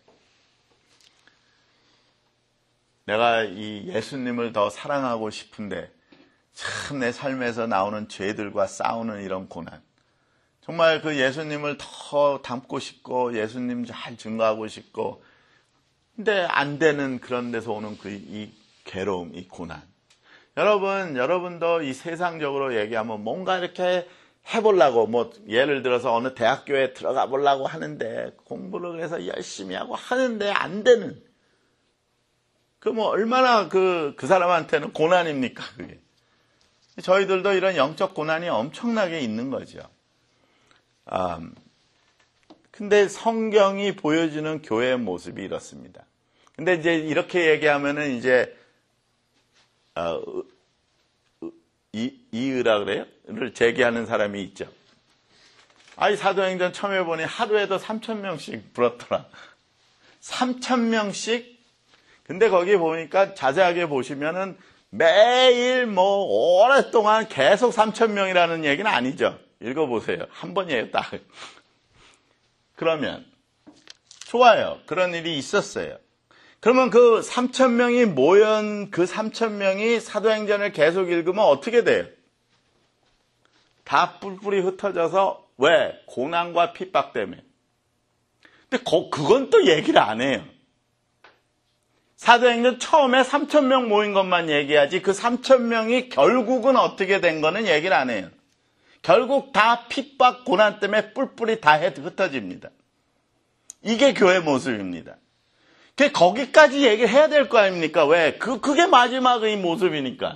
내가 이 예수님을 더 사랑하고 싶은데 참 내 삶에서 나오는 죄들과 싸우는 이런 고난. 정말 그 예수님을 더 닮고 싶고 예수님 잘 증거하고 싶고 근데 안 되는 그런 데서 오는 그 이 괴로움, 이 고난. 여러분, 여러분도 이 세상적으로 얘기하면 뭔가 이렇게 해보려고, 뭐, 예를 들어서 어느 대학교에 들어가 보려고 하는데, 공부를 해서 열심히 하고 하는데 안 되는. 그 뭐, 얼마나 그, 그 사람한테는 고난입니까, 그게. 저희들도 이런 영적 고난이 엄청나게 있는 거죠. 음, 근데 성경이 보여주는 교회의 모습이 이렇습니다. 근데 이제 이렇게 얘기하면은 이제, 어, 이, 이의라 그래요? 를 제기하는 사람이 있죠. 아이, 사도행전 처음에 보니 하루에도 삼천 명씩 불었더라. 삼천 명씩? 근데 거기 보니까 자세하게 보시면은 매일 뭐 오랫동안 계속 삼천 명이라는 얘기는 아니죠. 읽어보세요. 한 번이에요, 딱. 그러면, 좋아요. 그런 일이 있었어요. 그러면 그 삼천 명이 모연 그 삼천 명이 사도행전을 계속 읽으면 어떻게 돼요? 다 뿔뿔이 흩어져서 왜? 고난과 핍박 때문에. 근데 거, 그건 또 얘기를 안 해요. 사도행전 처음에 삼천 명 모인 것만 얘기하지 그 삼천 명이 결국은 어떻게 된 거는 얘기를 안 해요. 결국 다 핍박 고난 때문에 뿔뿔이 다 흩어집니다. 이게 교회 모습입니다. 거기까지 얘기를 해야 될 거 아닙니까? 왜? 그, 그게 마지막의 모습이니까.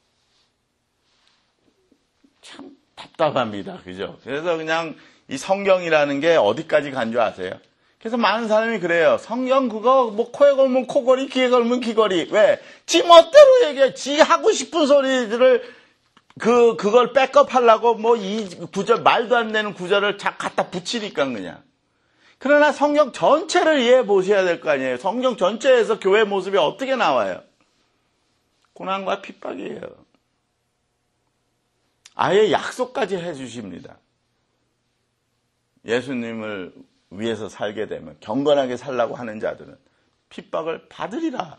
참 답답합니다. 그죠? 그래서 그냥 이 성경이라는 게 어디까지 간 줄 아세요? 그래서 많은 사람이 그래요. 성경 그거 뭐 코에 걸면 코걸이, 귀에 걸면 귀걸이. 왜? 지 멋대로 얘기해. 지 하고 싶은 소리들을 그, 그걸 백업하려고 뭐 이 구절, 말도 안 되는 구절을 자, 갖다 붙이니까 그냥. 그러나 성경 전체를 이해해 보셔야 될 거 아니에요. 성경 전체에서 교회 모습이 어떻게 나와요? 고난과 핍박이에요. 아예 약속까지 해 주십니다. 예수님을 위해서 살게 되면 경건하게 살라고 하는 자들은 핍박을 받으리라.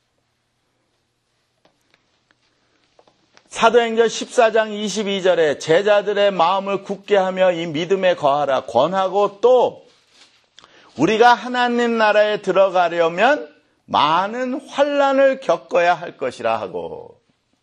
사도행전 십사 장 이십이 절에 제자들의 마음을 굳게 하며 이 믿음에 거하라 권하고 또 우리가 하나님 나라에 들어가려면 많은 환난을 겪어야 할 것이라 하고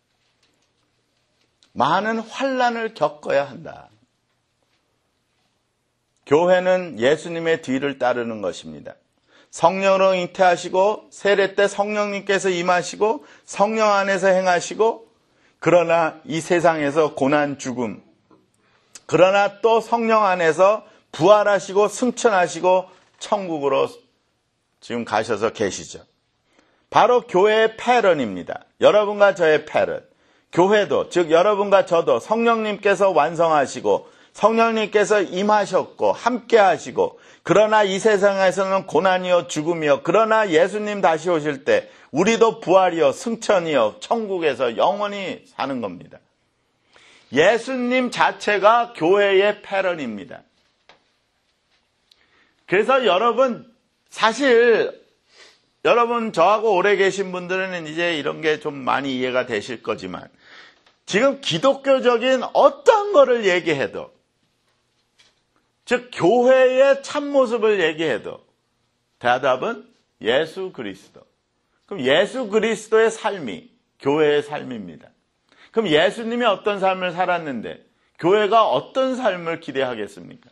많은 환난을 겪어야 한다. 교회는 예수님의 뒤를 따르는 것입니다. 성령으로 잉태하시고 세례 때 성령님께서 임하시고 성령 안에서 행하시고 그러나 이 세상에서 고난 죽음 그러나 또 성령 안에서 부활하시고 승천하시고 천국으로 지금 가셔서 계시죠. 바로 교회의 패런입니다. 여러분과 저의 패런. 교회도 즉 여러분과 저도 성령님께서 완성하시고 성령님께서 임하셨고 함께 하시고 그러나 이 세상에서는 고난이요 죽음이요 그러나 예수님 다시 오실 때 우리도 부활이요 승천이요 천국에서 영원히 사는 겁니다. 예수님 자체가 교회의 패런입니다. 그래서 여러분 사실 여러분 저하고 오래 계신 분들은 이제 이런 게 좀 많이 이해가 되실 거지만 지금 기독교적인 어떤 거를 얘기해도 즉 교회의 참모습을 얘기해도 대답은 예수 그리스도. 그럼 예수 그리스도의 삶이 교회의 삶입니다. 그럼 예수님이 어떤 삶을 살았는데 교회가 어떤 삶을 기대하겠습니까?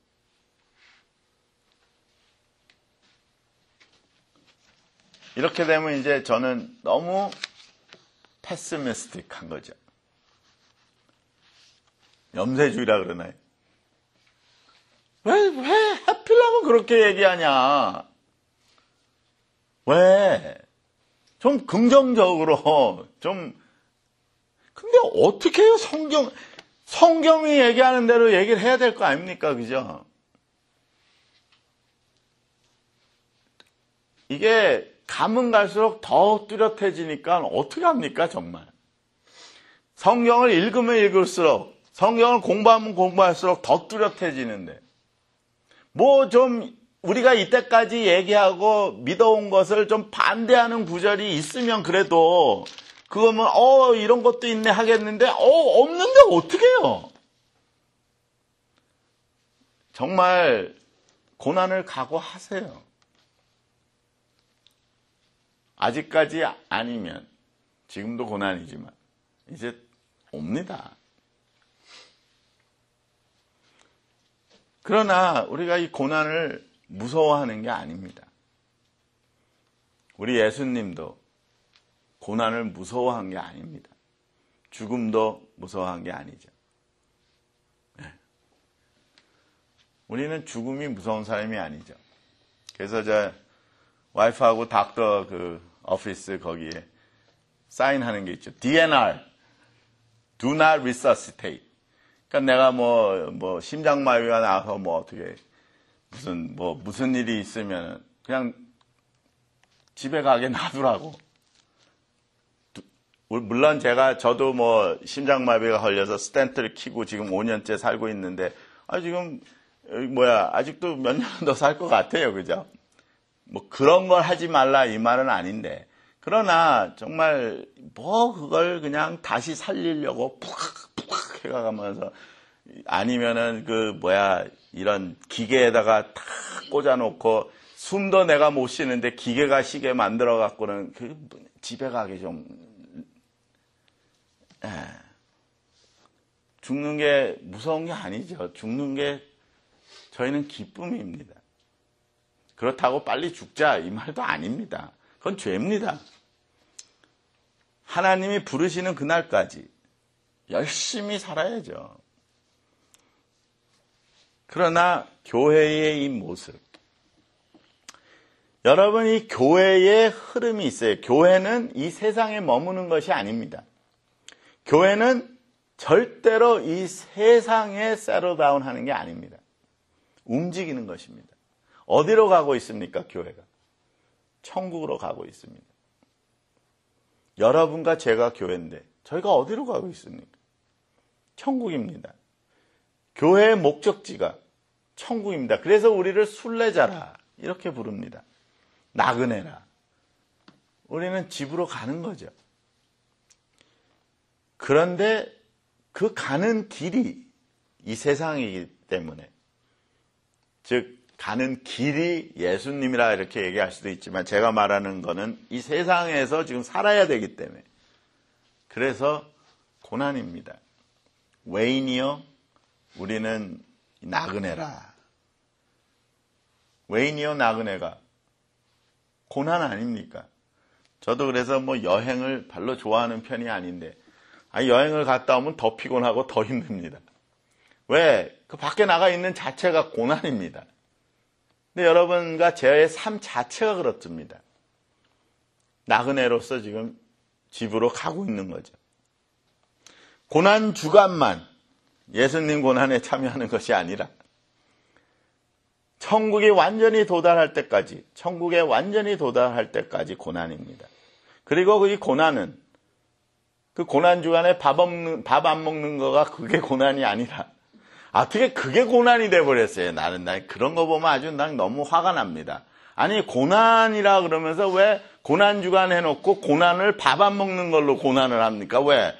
이렇게 되면 이제 저는 너무 패시미스틱한 거죠. 염세주의라 그러나요? 왜, 왜 하필이면 그렇게 얘기하냐? 왜? 좀 긍정적으로, 좀, 근데 어떻게 해요? 성경, 성경이 얘기하는 대로 얘기를 해야 될 거 아닙니까? 그죠? 이게 가면 갈수록 더 뚜렷해지니까 어떻게 합니까, 정말? 성경을 읽으면 읽을수록, 성경을 공부하면 공부할수록 더 뚜렷해지는데, 뭐 좀 우리가 이때까지 얘기하고 믿어온 것을 좀 반대하는 구절이 있으면 그래도 그거면 어 이런 것도 있네 하겠는데 어 없는데 어떻게 해요? 정말 고난을 각오하세요. 아직까지 아니면 지금도 고난이지만 이제 옵니다. 그러나 우리가 이 고난을 무서워하는 게 아닙니다. 우리 예수님도 고난을 무서워한 게 아닙니다. 죽음도 무서워한 게 아니죠. 네. 우리는 죽음이 무서운 사람이 아니죠. 그래서 저 와이프하고 닥터 그 오피스 거기에 사인하는 게 있죠. 디 엔 알, Do not resuscitate. 그러니까 내가 뭐, 뭐, 심장마비가 나서 뭐 어떻게, 무슨, 뭐, 무슨 일이 있으면 그냥 집에 가게 놔두라고. 물론 제가, 저도 뭐, 심장마비가 걸려서 스텐트를 키고 지금 오 년째 살고 있는데, 아, 지금, 뭐야, 아직도 몇 년 더 살 것 같아요. 그죠? 뭐, 그런 걸 하지 말라 이 말은 아닌데. 그러나, 정말, 뭐, 그걸 그냥 다시 살리려고 푹, 푹 해가면서, 아니면은 그, 뭐야, 이런 기계에다가 탁 꽂아놓고, 숨도 내가 못 쉬는데 기계가 쉬게 만들어갖고는, 그, 집에 가기 좀, 에. 죽는 게 무서운 게 아니죠. 죽는 게 저희는 기쁨입니다. 그렇다고 빨리 죽자, 이 말도 아닙니다. 그건 죄입니다. 하나님이 부르시는 그날까지 열심히 살아야죠. 그러나 교회의 이 모습, 여러분 이 교회의 흐름이 있어요. 교회는 이 세상에 머무는 것이 아닙니다. 교회는 절대로 이 세상에 세로다운 하는 게 아닙니다. 움직이는 것입니다. 어디로 가고 있습니까, 교회가? 천국으로 가고 있습니다. 여러분과 제가 교회인데 저희가 어디로 가고 있습니까? 천국입니다. 교회의 목적지가 천국입니다. 그래서 우리를 순례자라 이렇게 부릅니다. 나그네라. 우리는 집으로 가는 거죠. 그런데 그 가는 길이 이 세상이기 때문에, 즉 가는 길이 예수님이라 이렇게 얘기할 수도 있지만 제가 말하는 거는 이 세상에서 지금 살아야 되기 때문에, 그래서 고난입니다. 외인이여 우리는 나그네라. 외인이여 나그네가 고난 아닙니까? 저도 그래서 뭐 여행을 별로 좋아하는 편이 아닌데, 아, 여행을 갔다 오면 더 피곤하고 더 힘듭니다. 왜? 그 밖에 나가 있는 자체가 고난입니다. 근데 여러분과 제 삶 자체가 그렇습니다. 나그네로서 지금 집으로 가고 있는 거죠. 고난 주간만 예수님 고난에 참여하는 것이 아니라 천국이 완전히 도달할 때까지, 천국에 완전히 도달할 때까지 고난입니다. 그리고 이 고난은 그 고난 주간에 밥 없는, 밥 안 먹는 거가 그게 고난이 아니라 어떻게 그게 고난이 돼버렸어요. 나는, 난 그런 거 보면 아주 난 너무 화가 납니다. 아니, 고난이라 그러면서 왜 고난 주간 해놓고 고난을 밥 안 먹는 걸로 고난을 합니까? 왜?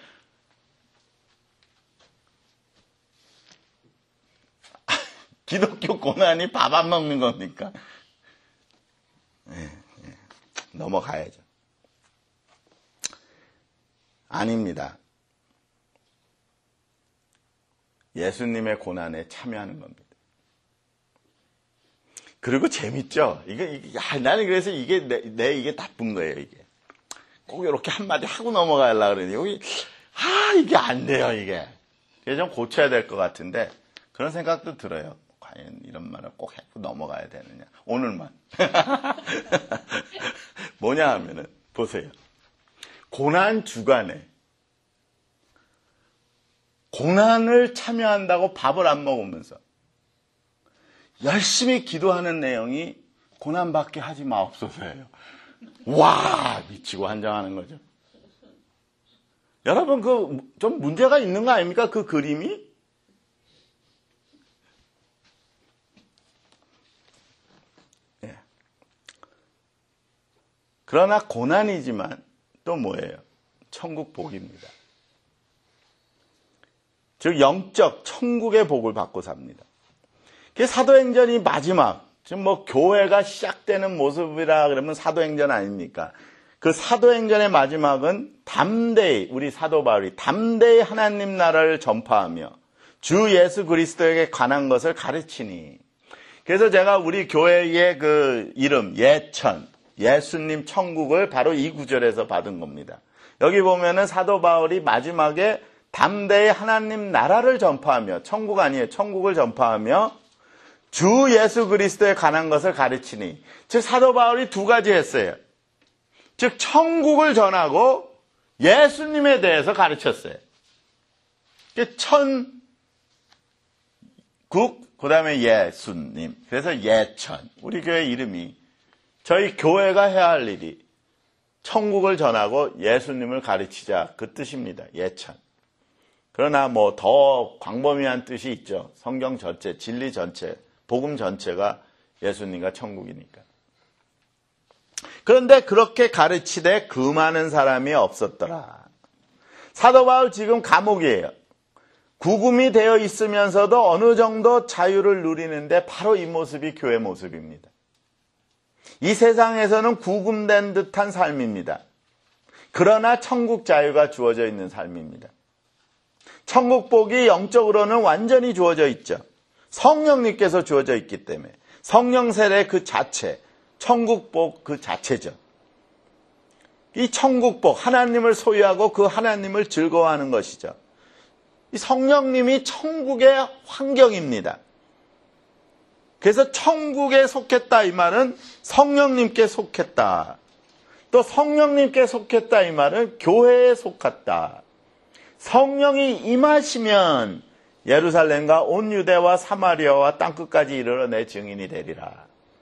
기독교 고난이 밥 안 먹는 겁니까? 예, 예. 넘어가야죠. 아닙니다. 예수님의 고난에 참여하는 겁니다. 그리고 재밌죠? 이게, 이게 아, 나는 그래서 이게 내, 내 이게 나쁜 거예요, 이게. 꼭 이렇게 한마디 하고 넘어가려고 그러니, 여기, 아, 이게 안 돼요, 이게. 이게 좀 고쳐야 될 것 같은데, 그런 생각도 들어요. 과연 이런 말을 꼭 하고 넘어가야 되느냐. 오늘만. 뭐냐 하면은, 보세요. 고난 주간에, 고난을 참여한다고 밥을 안 먹으면서, 열심히 기도하는 내용이 고난받게 하지 마옵소서예요. 와, 미치고 한장하는 거죠. 여러분, 그 좀 문제가 있는 거 아닙니까? 그 그림이? 예. 그러나 고난이지만 또 뭐예요? 천국 복입니다. 즉 영적 천국의 복을 받고 삽니다. 사도행전이 마지막, 지금 뭐 교회가 시작되는 모습이라 그러면 사도행전 아닙니까? 그 사도행전의 마지막은 담대히, 우리 사도 바울이 담대히 하나님 나라를 전파하며 주 예수 그리스도에게 관한 것을 가르치니. 그래서 제가 우리 교회의 그 이름, 예천, 예수님 천국을 바로 이 구절에서 받은 겁니다. 여기 보면은 사도 바울이 마지막에 담대히 하나님 나라를 전파하며, 천국 아니에요, 천국을 전파하며 주 예수 그리스도에 관한 것을 가르치니. 즉 사도 바울이 두 가지 했어요. 즉 천국을 전하고 예수님에 대해서 가르쳤어요. 천국, 그 다음에 예수님. 그래서 예천. 우리 교회 이름이, 저희 교회가 해야 할 일이 천국을 전하고 예수님을 가르치자, 그 뜻입니다. 예천. 그러나 뭐 더 광범위한 뜻이 있죠. 성경 전체, 진리 전체, 복음 전체가 예수님과 천국이니까. 그런데 그렇게 가르치되 금하는 사람이 없었더라. 사도 바울 지금 감옥이에요. 구금이 되어 있으면서도 어느 정도 자유를 누리는데 바로 이 모습이 교회 모습입니다. 이 세상에서는 구금된 듯한 삶입니다. 그러나 천국 자유가 주어져 있는 삶입니다. 천국 복이 영적으로는 완전히 주어져 있죠. 성령님께서 주어져 있기 때문에 성령 세례 그 자체, 천국 복 그 자체죠. 이 천국 복, 하나님을 소유하고 그 하나님을 즐거워하는 것이죠. 이 성령님이 천국의 환경입니다. 그래서 천국에 속했다 이 말은 성령님께 속했다. 또 성령님께 속했다 이 말은 교회에 속했다. 성령이 임하시면 예루살렘과 온 유대와 사마리아와 땅끝까지 이르러 내 증인이 되리라.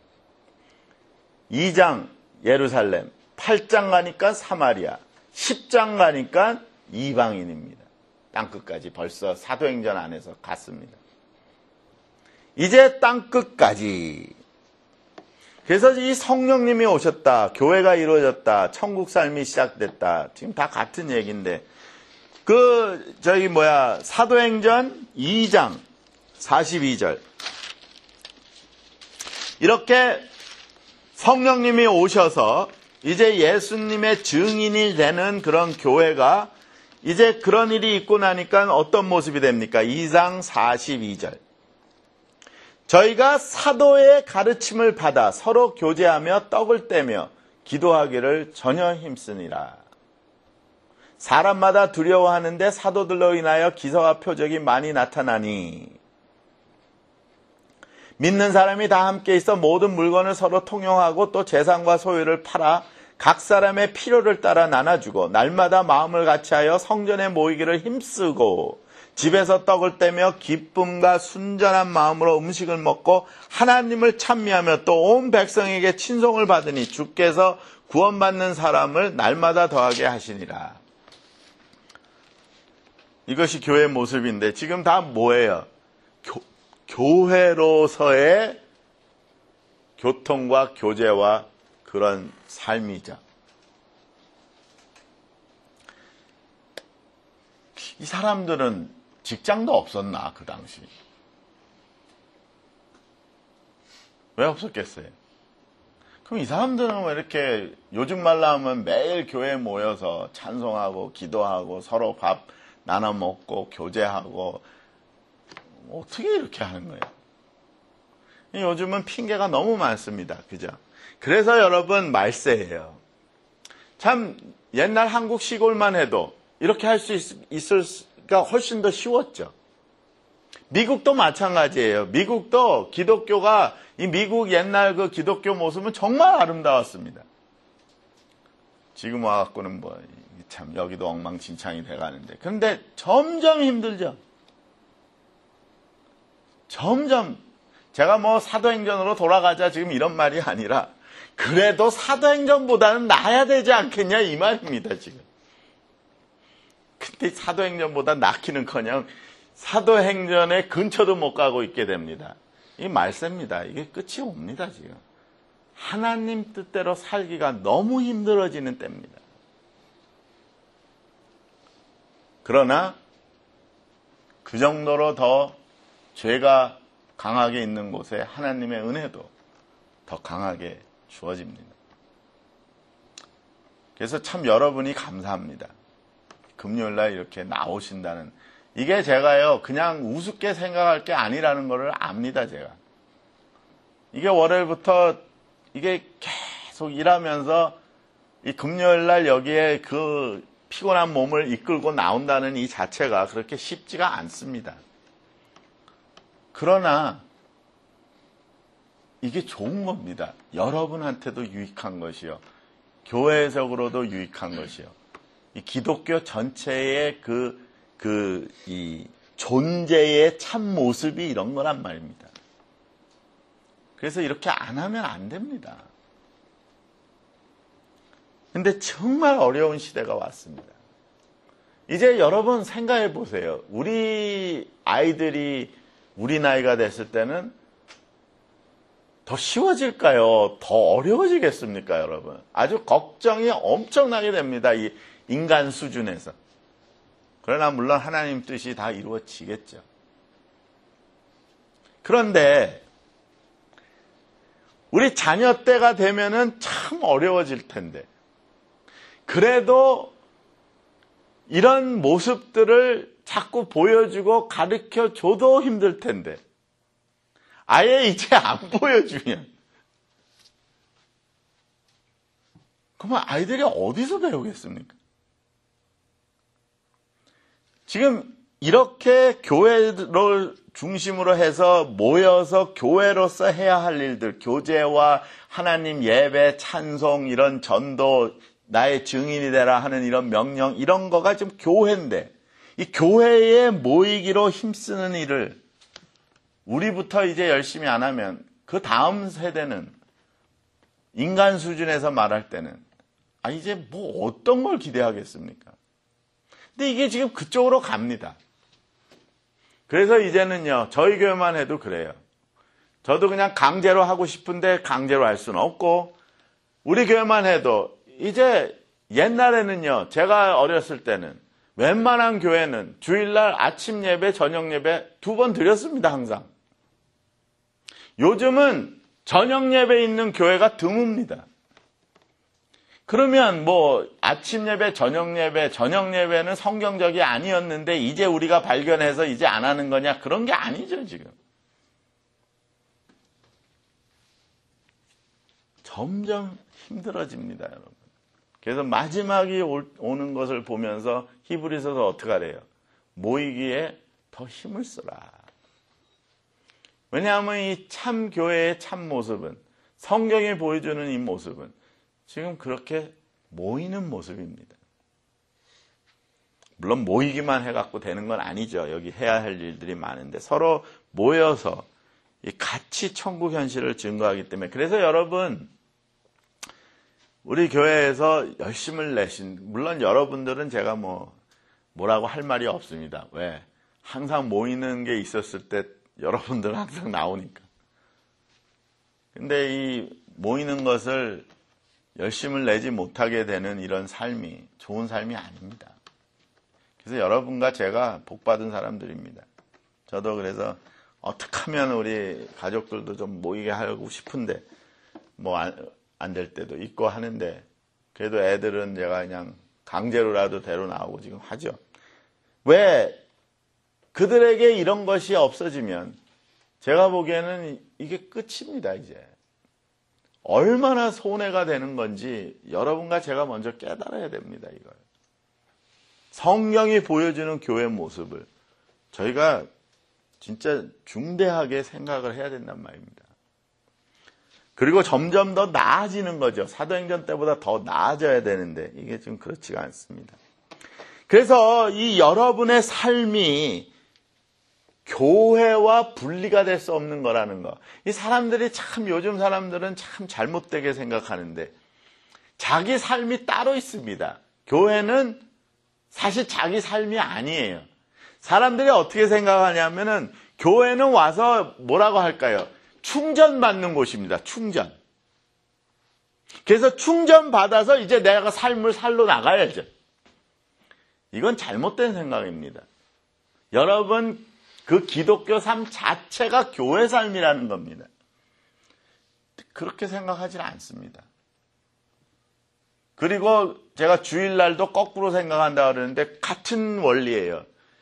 이 장 예루살렘, 팔 장 가니까 사마리아, 십 장 가니까 이방인입니다. 땅끝까지 벌써 사도행전 안에서 갔습니다. 이제 땅끝까지. 그래서 이 성령님이 오셨다, 교회가 이루어졌다, 천국 삶이 시작됐다. 지금 다 같은 얘기인데, 그 저기 뭐야 사도행전 이 장 사십이 절 이렇게 성령님이 오셔서 이제 예수님의 증인이 되는 그런 교회가 이제 그런 일이 있고 나니까 어떤 모습이 됩니까? 이 장 사십이 절 저희가 사도의 가르침을 받아 서로 교제하며 떡을 떼며 기도하기를 전혀 힘쓰니라. 사람마다 두려워하는데 사도들로 인하여 기사와 표적이 많이 나타나니 믿는 사람이 다 함께 있어 모든 물건을 서로 통용하고 또 재산과 소유를 팔아 각 사람의 필요를 따라 나눠주고 날마다 마음을 같이하여 성전에 모이기를 힘쓰고 집에서 떡을 떼며 기쁨과 순전한 마음으로 음식을 먹고 하나님을 찬미하며 또 온 백성에게 친송을 받으니 주께서 구원받는 사람을 날마다 더하게 하시니라. 이것이 교회의 모습인데 지금 다 뭐예요? 교, 교회로서의 교통과 교제와 그런 삶이죠. 이 사람들은 직장도 없었나 그 당시? 왜 없었겠어요? 그럼 이 사람들은 왜 이렇게 요즘 말로 하면 매일 교회에 모여서 찬송하고 기도하고 서로 밥 나눠 먹고 교제하고 어떻게 이렇게 하는 거예요? 요즘은 핑계가 너무 많습니다. 그죠? 그래서 여러분 말세예요. 참 옛날 한국 시골만 해도 이렇게 할 수 있을까 훨씬 더 쉬웠죠. 미국도 마찬가지예요. 미국도 기독교가 이 미국 옛날 그 기독교 모습은 정말 아름다웠습니다. 지금 와갖고는 뭐 참 여기도 엉망진창이 돼가는데 그런데 점점 힘들죠. 점점 제가 뭐 사도행전으로 돌아가자 지금 이런 말이 아니라 그래도 사도행전보다는 나아야 되지 않겠냐 이 말입니다 지금. 근데 사도행전보다 낫기는커녕 사도행전의 근처도 못 가고 있게 됩니다. 이 말세입니다. 이게 끝이 옵니다 지금. 하나님 뜻대로 살기가 너무 힘들어지는 때입니다. 그러나 그 정도로 더 죄가 강하게 있는 곳에 하나님의 은혜도 더 강하게 주어집니다. 그래서 참 여러분이 감사합니다. 금요일날 이렇게 나오신다는 이게 제가요 그냥 우습게 생각할 게 아니라는 것을 압니다. 제가 이게 월요일부터 이게 계속 일하면서 이 금요일날 여기에 그 피곤한 몸을 이끌고 나온다는 이 자체가 그렇게 쉽지가 않습니다. 그러나 이게 좋은 겁니다. 여러분한테도 유익한 것이요. 교회적으로도 유익한 것이요. 이 기독교 전체의 그, 그, 이 존재의 참 모습이 이런 거란 말입니다. 그래서 이렇게 안 하면 안 됩니다. 근데 정말 어려운 시대가 왔습니다. 이제 여러분 생각해 보세요. 우리 아이들이 우리 나이가 됐을 때는 더 쉬워질까요? 더 어려워지겠습니까, 여러분? 아주 걱정이 엄청나게 됩니다. 이 인간 수준에서. 그러나 물론 하나님 뜻이 다 이루어지겠죠. 그런데 우리 자녀 때가 되면은 참 어려워질 텐데 그래도 이런 모습들을 자꾸 보여주고 가르쳐줘도 힘들 텐데 아예 이제 안 보여주면 그러면 아이들이 어디서 배우겠습니까? 지금 이렇게 교회를 중심으로 해서 모여서 교회로서 해야 할 일들, 교제와 하나님 예배, 찬송, 이런 전도, 나의 증인이 되라 하는 이런 명령, 이런 거가 지금 교회인데 이 교회에 모이기로 힘쓰는 일을 우리부터 이제 열심히 안 하면 그 다음 세대는 인간 수준에서 말할 때는 아 이제 뭐 어떤 걸 기대하겠습니까? 근데 이게 지금 그쪽으로 갑니다. 그래서 이제는요 저희 교회만 해도 그래요. 저도 그냥 강제로 하고 싶은데 강제로 할 수는 없고 우리 교회만 해도 이제 옛날에는요 제가 어렸을 때는 웬만한 교회는 주일날 아침 예배 저녁 예배 두 번 드렸습니다. 항상. 요즘은 저녁 예배 있는 교회가 드뭅니다. 그러면 뭐 아침 예배 저녁 예배 저녁 예배는 성경적이 아니었는데 이제 우리가 발견해서 이제 안 하는 거냐 그런 게 아니죠. 지금 점점 힘들어집니다, 여러분. 그래서 마지막이 오는 것을 보면서 히브리서도 어떻게 하래요? 모이기에 더 힘을 써라. 왜냐하면 이 참 교회의 참 모습은, 성경이 보여주는 이 모습은 지금 그렇게 모이는 모습입니다. 물론 모이기만 해갖고 되는 건 아니죠. 여기 해야 할 일들이 많은데 서로 모여서 이 같이 천국 현실을 증거하기 때문에, 그래서 여러분 우리 교회에서 열심을 내신, 물론 여러분들은 제가 뭐 뭐라고 할 말이 없습니다. 왜? 항상 모이는 게 있었을 때 여러분들은 항상 나오니까. 근데 이 모이는 것을 열심을 내지 못하게 되는 이런 삶이 좋은 삶이 아닙니다. 그래서 여러분과 제가 복받은 사람들입니다. 저도 그래서 어떻게 하면 우리 가족들도 좀 모이게 하고 싶은데 뭐 안 될 때도 있고 하는데, 그래도 애들은 제가 그냥 강제로라도 데려 나오고 지금 하죠. 왜? 그들에게 이런 것이 없어지면 제가 보기에는 이게 끝입니다, 이제. 얼마나 손해가 되는 건지 여러분과 제가 먼저 깨달아야 됩니다, 이걸. 성경이 보여주는 교회 모습을 저희가 진짜 중대하게 생각을 해야 된단 말입니다. 그리고 점점 더 나아지는 거죠. 사도행전 때보다 더 나아져야 되는데 이게 지금 그렇지가 않습니다. 그래서 이 여러분의 삶이 교회와 분리가 될 수 없는 거라는 거. 이 사람들이 참, 요즘 사람들은 참 잘못되게 생각하는데 자기 삶이 따로 있습니다. 교회는 사실 자기 삶이 아니에요. 사람들이 어떻게 생각하냐면은 교회는 와서 뭐라고 할까요? 충전받는 곳입니다. 충전. 그래서 충전받아서 이제 내가 삶을 살러 나가야죠. 이건 잘못된 생각입니다. 여러분, 그 기독교 삶 자체가 교회 삶이라는 겁니다. 그렇게 생각하지 않습니다. 그리고 제가 주일날도 거꾸로 생각한다 그러는데 같은 원리예요.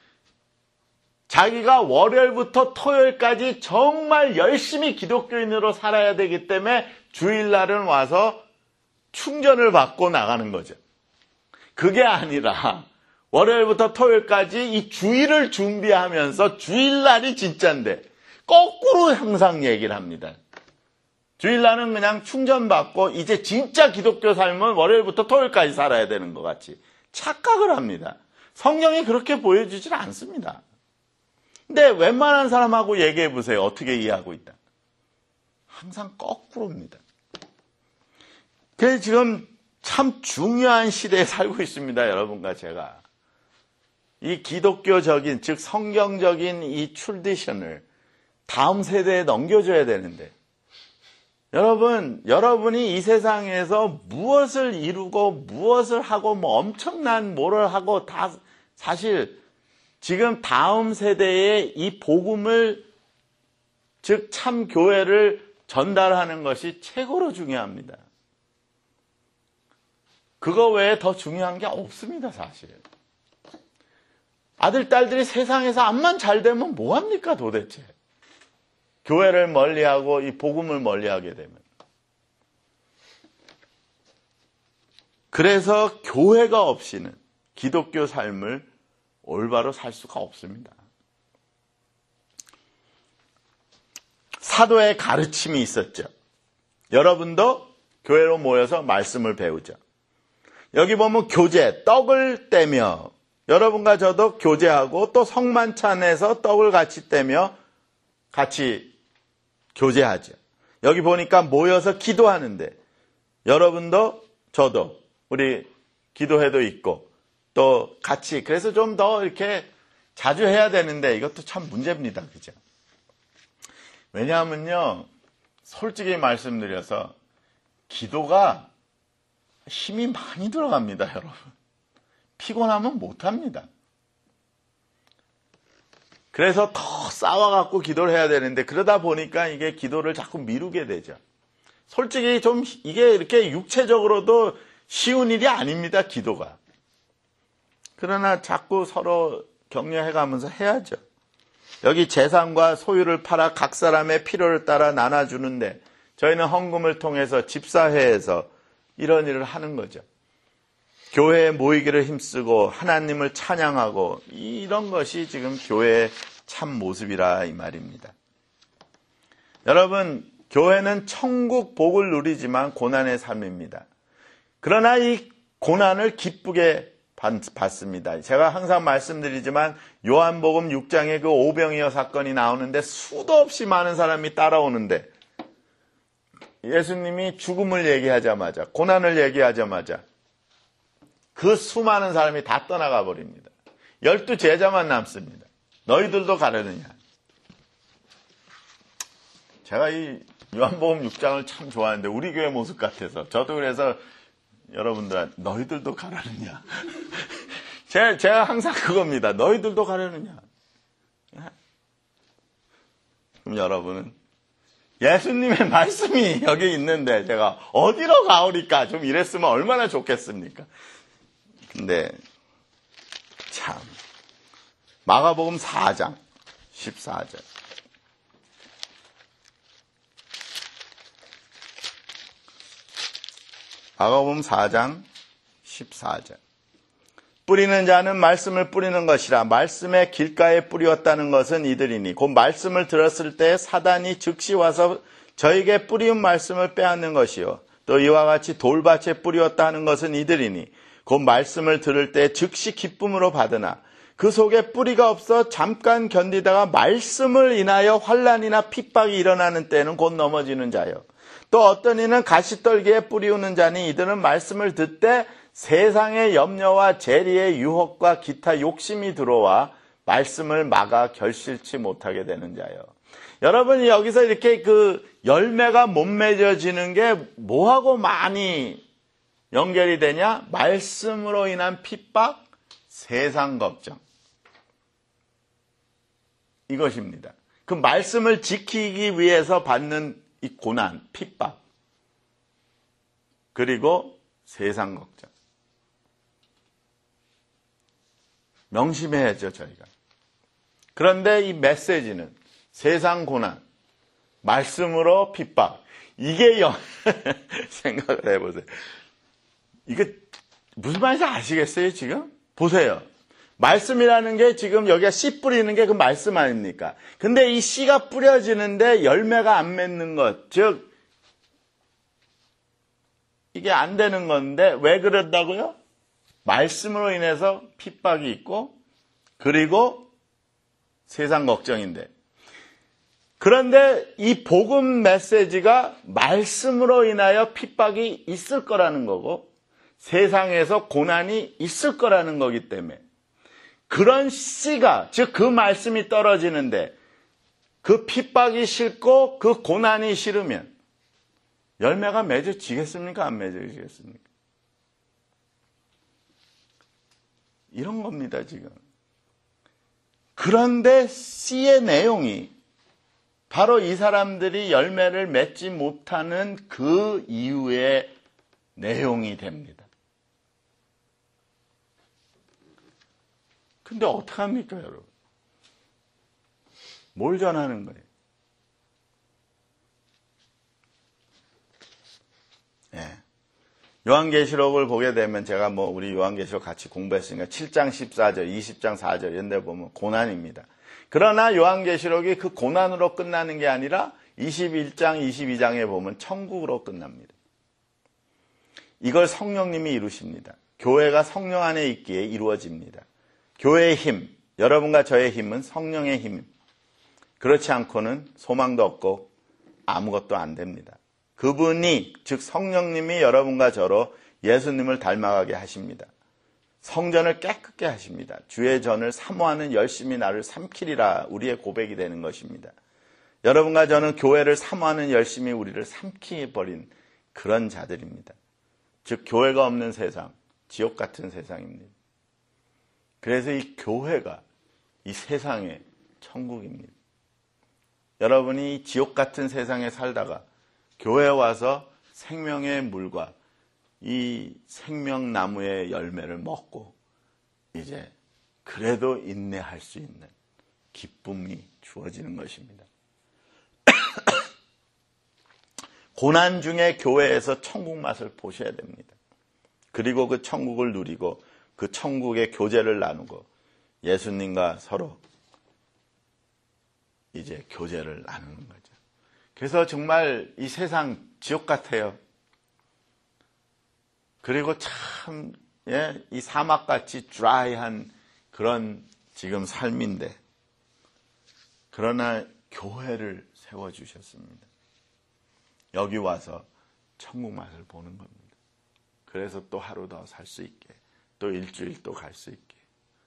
자기가 월요일부터 토요일까지 정말 열심히 기독교인으로 살아야 되기 때문에 주일날은 와서 충전을 받고 나가는 거죠. 그게 아니라 월요일부터 토요일까지 이 주일을 준비하면서 주일날이 진짜인데 거꾸로 항상 얘기를 합니다. 주일날은 그냥 충전받고 이제 진짜 기독교 삶은 월요일부터 토요일까지 살아야 되는 것 같이 착각을 합니다. 성경이 그렇게 보여주질 않습니다. 근데 웬만한 사람하고 얘기해 보세요. 어떻게 이해하고 있다. 항상 거꾸로입니다. 그래서 지금 참 중요한 시대에 살고 있습니다. 여러분과 제가. 이 기독교적인, 즉 성경적인 이 트래디션을 다음 세대에 넘겨줘야 되는데, 여러분, 여러분이 이 세상에서 무엇을 이루고 무엇을 하고 뭐 엄청난 뭐를 하고 다 사실 지금 다음 세대에 이 복음을, 즉 참 교회를 전달하는 것이 최고로 중요합니다. 그거 외에 더 중요한 게 없습니다, 사실. 아들, 딸들이 세상에서 암만 잘 되면 뭐합니까, 도대체? 교회를 멀리하고 이 복음을 멀리하게 되면. 그래서 교회가 없이는 기독교 삶을 올바로 살 수가 없습니다. 사도의 가르침이 있었죠. 여러분도 교회로 모여서 말씀을 배우죠. 여기 보면 교제, 떡을 떼며, 여러분과 저도 교제하고 또 성만찬에서 떡을 같이 떼며 같이 교제하죠. 여기 보니까 모여서 기도하는데 여러분도 저도 우리 기도회도 있고 또 같이, 그래서 좀 더 이렇게 자주 해야 되는데 이것도 참 문제입니다. 그죠? 왜냐하면요, 솔직히 말씀드려서 기도가 힘이 많이 들어갑니다, 여러분. 피곤하면 못합니다. 그래서 더 싸워갖고 기도를 해야 되는데 그러다 보니까 이게 기도를 자꾸 미루게 되죠. 솔직히 좀 이게 이렇게 육체적으로도 쉬운 일이 아닙니다, 기도가. 그러나 자꾸 서로 격려해가면서 해야죠. 여기 재산과 소유를 팔아 각 사람의 필요를 따라 나눠주는데 저희는 헌금을 통해서 집사회에서 이런 일을 하는 거죠. 교회에 모이기를 힘쓰고 하나님을 찬양하고 이런 것이 지금 교회의 참 모습이라 이 말입니다. 여러분, 교회는 천국 복을 누리지만 고난의 삶입니다. 그러나 이 고난을 기쁘게 받습니다. 제가 항상 말씀드리지만 요한복음 육 장에 그 오병이어 사건이 나오는데 수도 없이 많은 사람이 따라오는데 예수님이 죽음을 얘기하자마자, 고난을 얘기하자마자 그 수많은 사람이 다 떠나가 버립니다. 열두 제자만 남습니다. 너희들도 가려느냐? 제가 이 요한복음 육 장을 참 좋아하는데 우리 교회 모습 같아서 저도 그래서 여러분들한테 너희들도 가려느냐? 제가, 제가 항상 그겁니다. 너희들도 가려느냐? 그럼 여러분은 예수님의 말씀이 여기 있는데 제가 어디로 가오리까? 좀 이랬으면 얼마나 좋겠습니까? 근데 참 마가복음 사 장 십사 절 마가복음 사 장 십사 절 뿌리는 자는 말씀을 뿌리는 것이라 말씀의 길가에 뿌리었다는 것은 이들이니 곧 말씀을 들었을 때 사단이 즉시 와서 저에게 뿌리운 말씀을 빼앗는 것이요 또 이와 같이 돌밭에 뿌리었다 하는 것은 이들이니 곧 말씀을 들을 때 즉시 기쁨으로 받으나 그 속에 뿌리가 없어 잠깐 견디다가 말씀을 인하여 환난이나 핍박이 일어나는 때는 곧 넘어지는 자요. 또 어떤 이는 가시떨기에 뿌리우는 자니 이들은 말씀을 듣되 세상의 염려와 재리의 유혹과 기타 욕심이 들어와 말씀을 막아 결실치 못하게 되는 자요. 여러분이 여기서 이렇게 그 열매가 못 맺어지는 게 뭐하고 많이 연결이 되냐? 말씀으로 인한 핍박, 세상 걱정. 이것입니다. 그 말씀을 지키기 위해서 받는 이 고난, 핍박. 그리고 세상 걱정. 명심해야죠, 저희가. 그런데 이 메시지는 세상 고난, 말씀으로 핍박. 이게 영, 생각을 해보세요. 이게 무슨 말인지 아시겠어요, 지금? 보세요. 말씀이라는 게 지금 여기가 씨 뿌리는 게 그 말씀 아닙니까? 근데 이 씨가 뿌려지는데 열매가 안 맺는 것, 즉 이게 안 되는 건데 왜 그런다고요? 말씀으로 인해서 핍박이 있고 그리고 세상 걱정인데 그런데 이 복음 메시지가 말씀으로 인하여 핍박이 있을 거라는 거고 세상에서 고난이 있을 거라는 거기 때문에 그런 씨가, 즉 그 말씀이 떨어지는데 그 핍박이 싫고 그 고난이 싫으면 열매가 맺어지겠습니까? 안 맺어지겠습니까? 이런 겁니다, 지금. 그런데 씨의 내용이 바로 이 사람들이 열매를 맺지 못하는 그 이유의 내용이 됩니다. 근데 어떡합니까, 여러분? 뭘 전하는 거예요? 예. 요한계시록을 보게 되면 제가 뭐 우리 요한계시록 같이 공부했으니까 칠 장 십사 절, 이십 장 사 절 이런 데 보면 고난입니다. 그러나 요한계시록이 그 고난으로 끝나는 게 아니라 이십일 장, 이십이 장에 보면 천국으로 끝납니다. 이걸 성령님이 이루십니다. 교회가 성령 안에 있기에 이루어집니다. 교회의 힘, 여러분과 저의 힘은 성령의 힘. 그렇지 않고는 소망도 없고 아무것도 안 됩니다. 그분이, 즉 성령님이 여러분과 저로 예수님을 닮아가게 하십니다. 성전을 깨끗게 하십니다. 주의 전을 사모하는 열심히 나를 삼키리라 우리의 고백이 되는 것입니다. 여러분과 저는 교회를 사모하는 열심히 우리를 삼키버린 그런 자들입니다. 즉 교회가 없는 세상, 지옥 같은 세상입니다. 그래서 이 교회가 이 세상의 천국입니다. 여러분이 지옥 같은 세상에 살다가 교회에 와서 생명의 물과 이 생명나무의 열매를 먹고 이제 그래도 인내할 수 있는 기쁨이 주어지는 것입니다. 고난 중에 교회에서 천국 맛을 보셔야 됩니다. 그리고 그 천국을 누리고 그 천국의 교제를 나누고 예수님과 서로 이제 교제를 나누는 거죠. 그래서 정말 이 세상 지옥 같아요. 그리고 참, 예, 이 사막같이 드라이한 그런 지금 삶인데, 그러나 교회를 세워주셨습니다. 여기 와서 천국 맛을 보는 겁니다. 그래서 또 하루 더 살 수 있게, 또 일주일 또 갈 수 있게.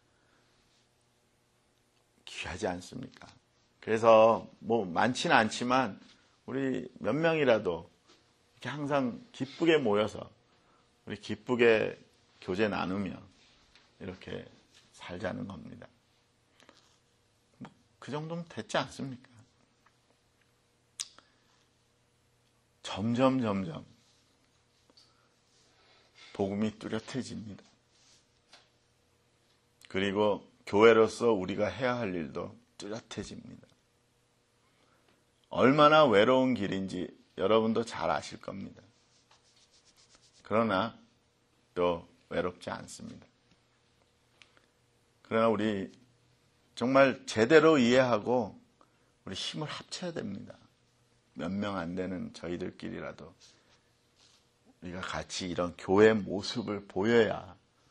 귀하지 않습니까? 그래서 뭐 많지는 않지만 우리 몇 명이라도 이렇게 항상 기쁘게 모여서 우리 기쁘게 교제 나누며 이렇게 살자는 겁니다. 뭐 그 정도면 됐지 않습니까? 점점 점점 복음이 뚜렷해집니다. 그리고 교회로서 우리가 해야 할 일도 뚜렷해집니다. 얼마나 외로운 길인지 여러분도 잘 아실 겁니다. 그러나 또 외롭지 않습니다. 그러나 우리 정말 제대로 이해하고 우리 힘을 합쳐야 됩니다. 몇 명 안 되는 저희들끼리라도 우리가 같이 이런 교회 모습을 보여야,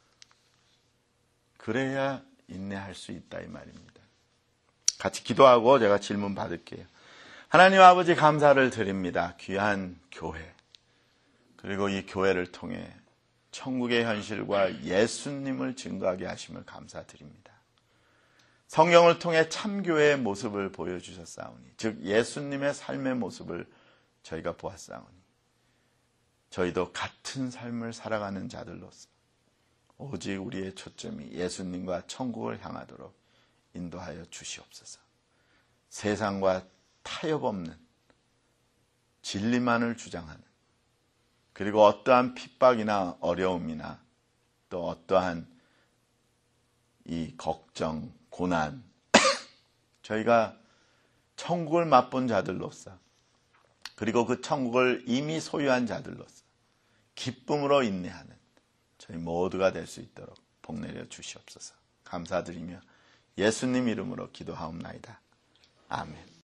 그래야 인내할 수 있다 이 말입니다. 같이 기도하고 제가 질문 받을게요. 하나님 아버지 감사를 드립니다. 귀한 교회, 그리고 이 교회를 통해 천국의 현실과 예수님을 증거하게 하심을 감사드립니다. 성경을 통해 참교회의 모습을 보여주셨사오니, 즉 예수님의 삶의 모습을 저희가 보았사오니 저희도 같은 삶을 살아가는 자들로서 오직 우리의 초점이 예수님과 천국을 향하도록 인도하여 주시옵소서. 세상과 타협 없는 진리만을 주장하는, 그리고 어떠한 핍박이나 어려움이나 또 어떠한 이 걱정, 고난, 저희가 천국을 맛본 자들로서, 그리고 그 천국을 이미 소유한 자들로서 기쁨으로 인내하는 저희 모두가 될 수 있도록 복 내려 주시옵소서. 감사드리며 예수님 이름으로 기도하옵나이다. 아멘.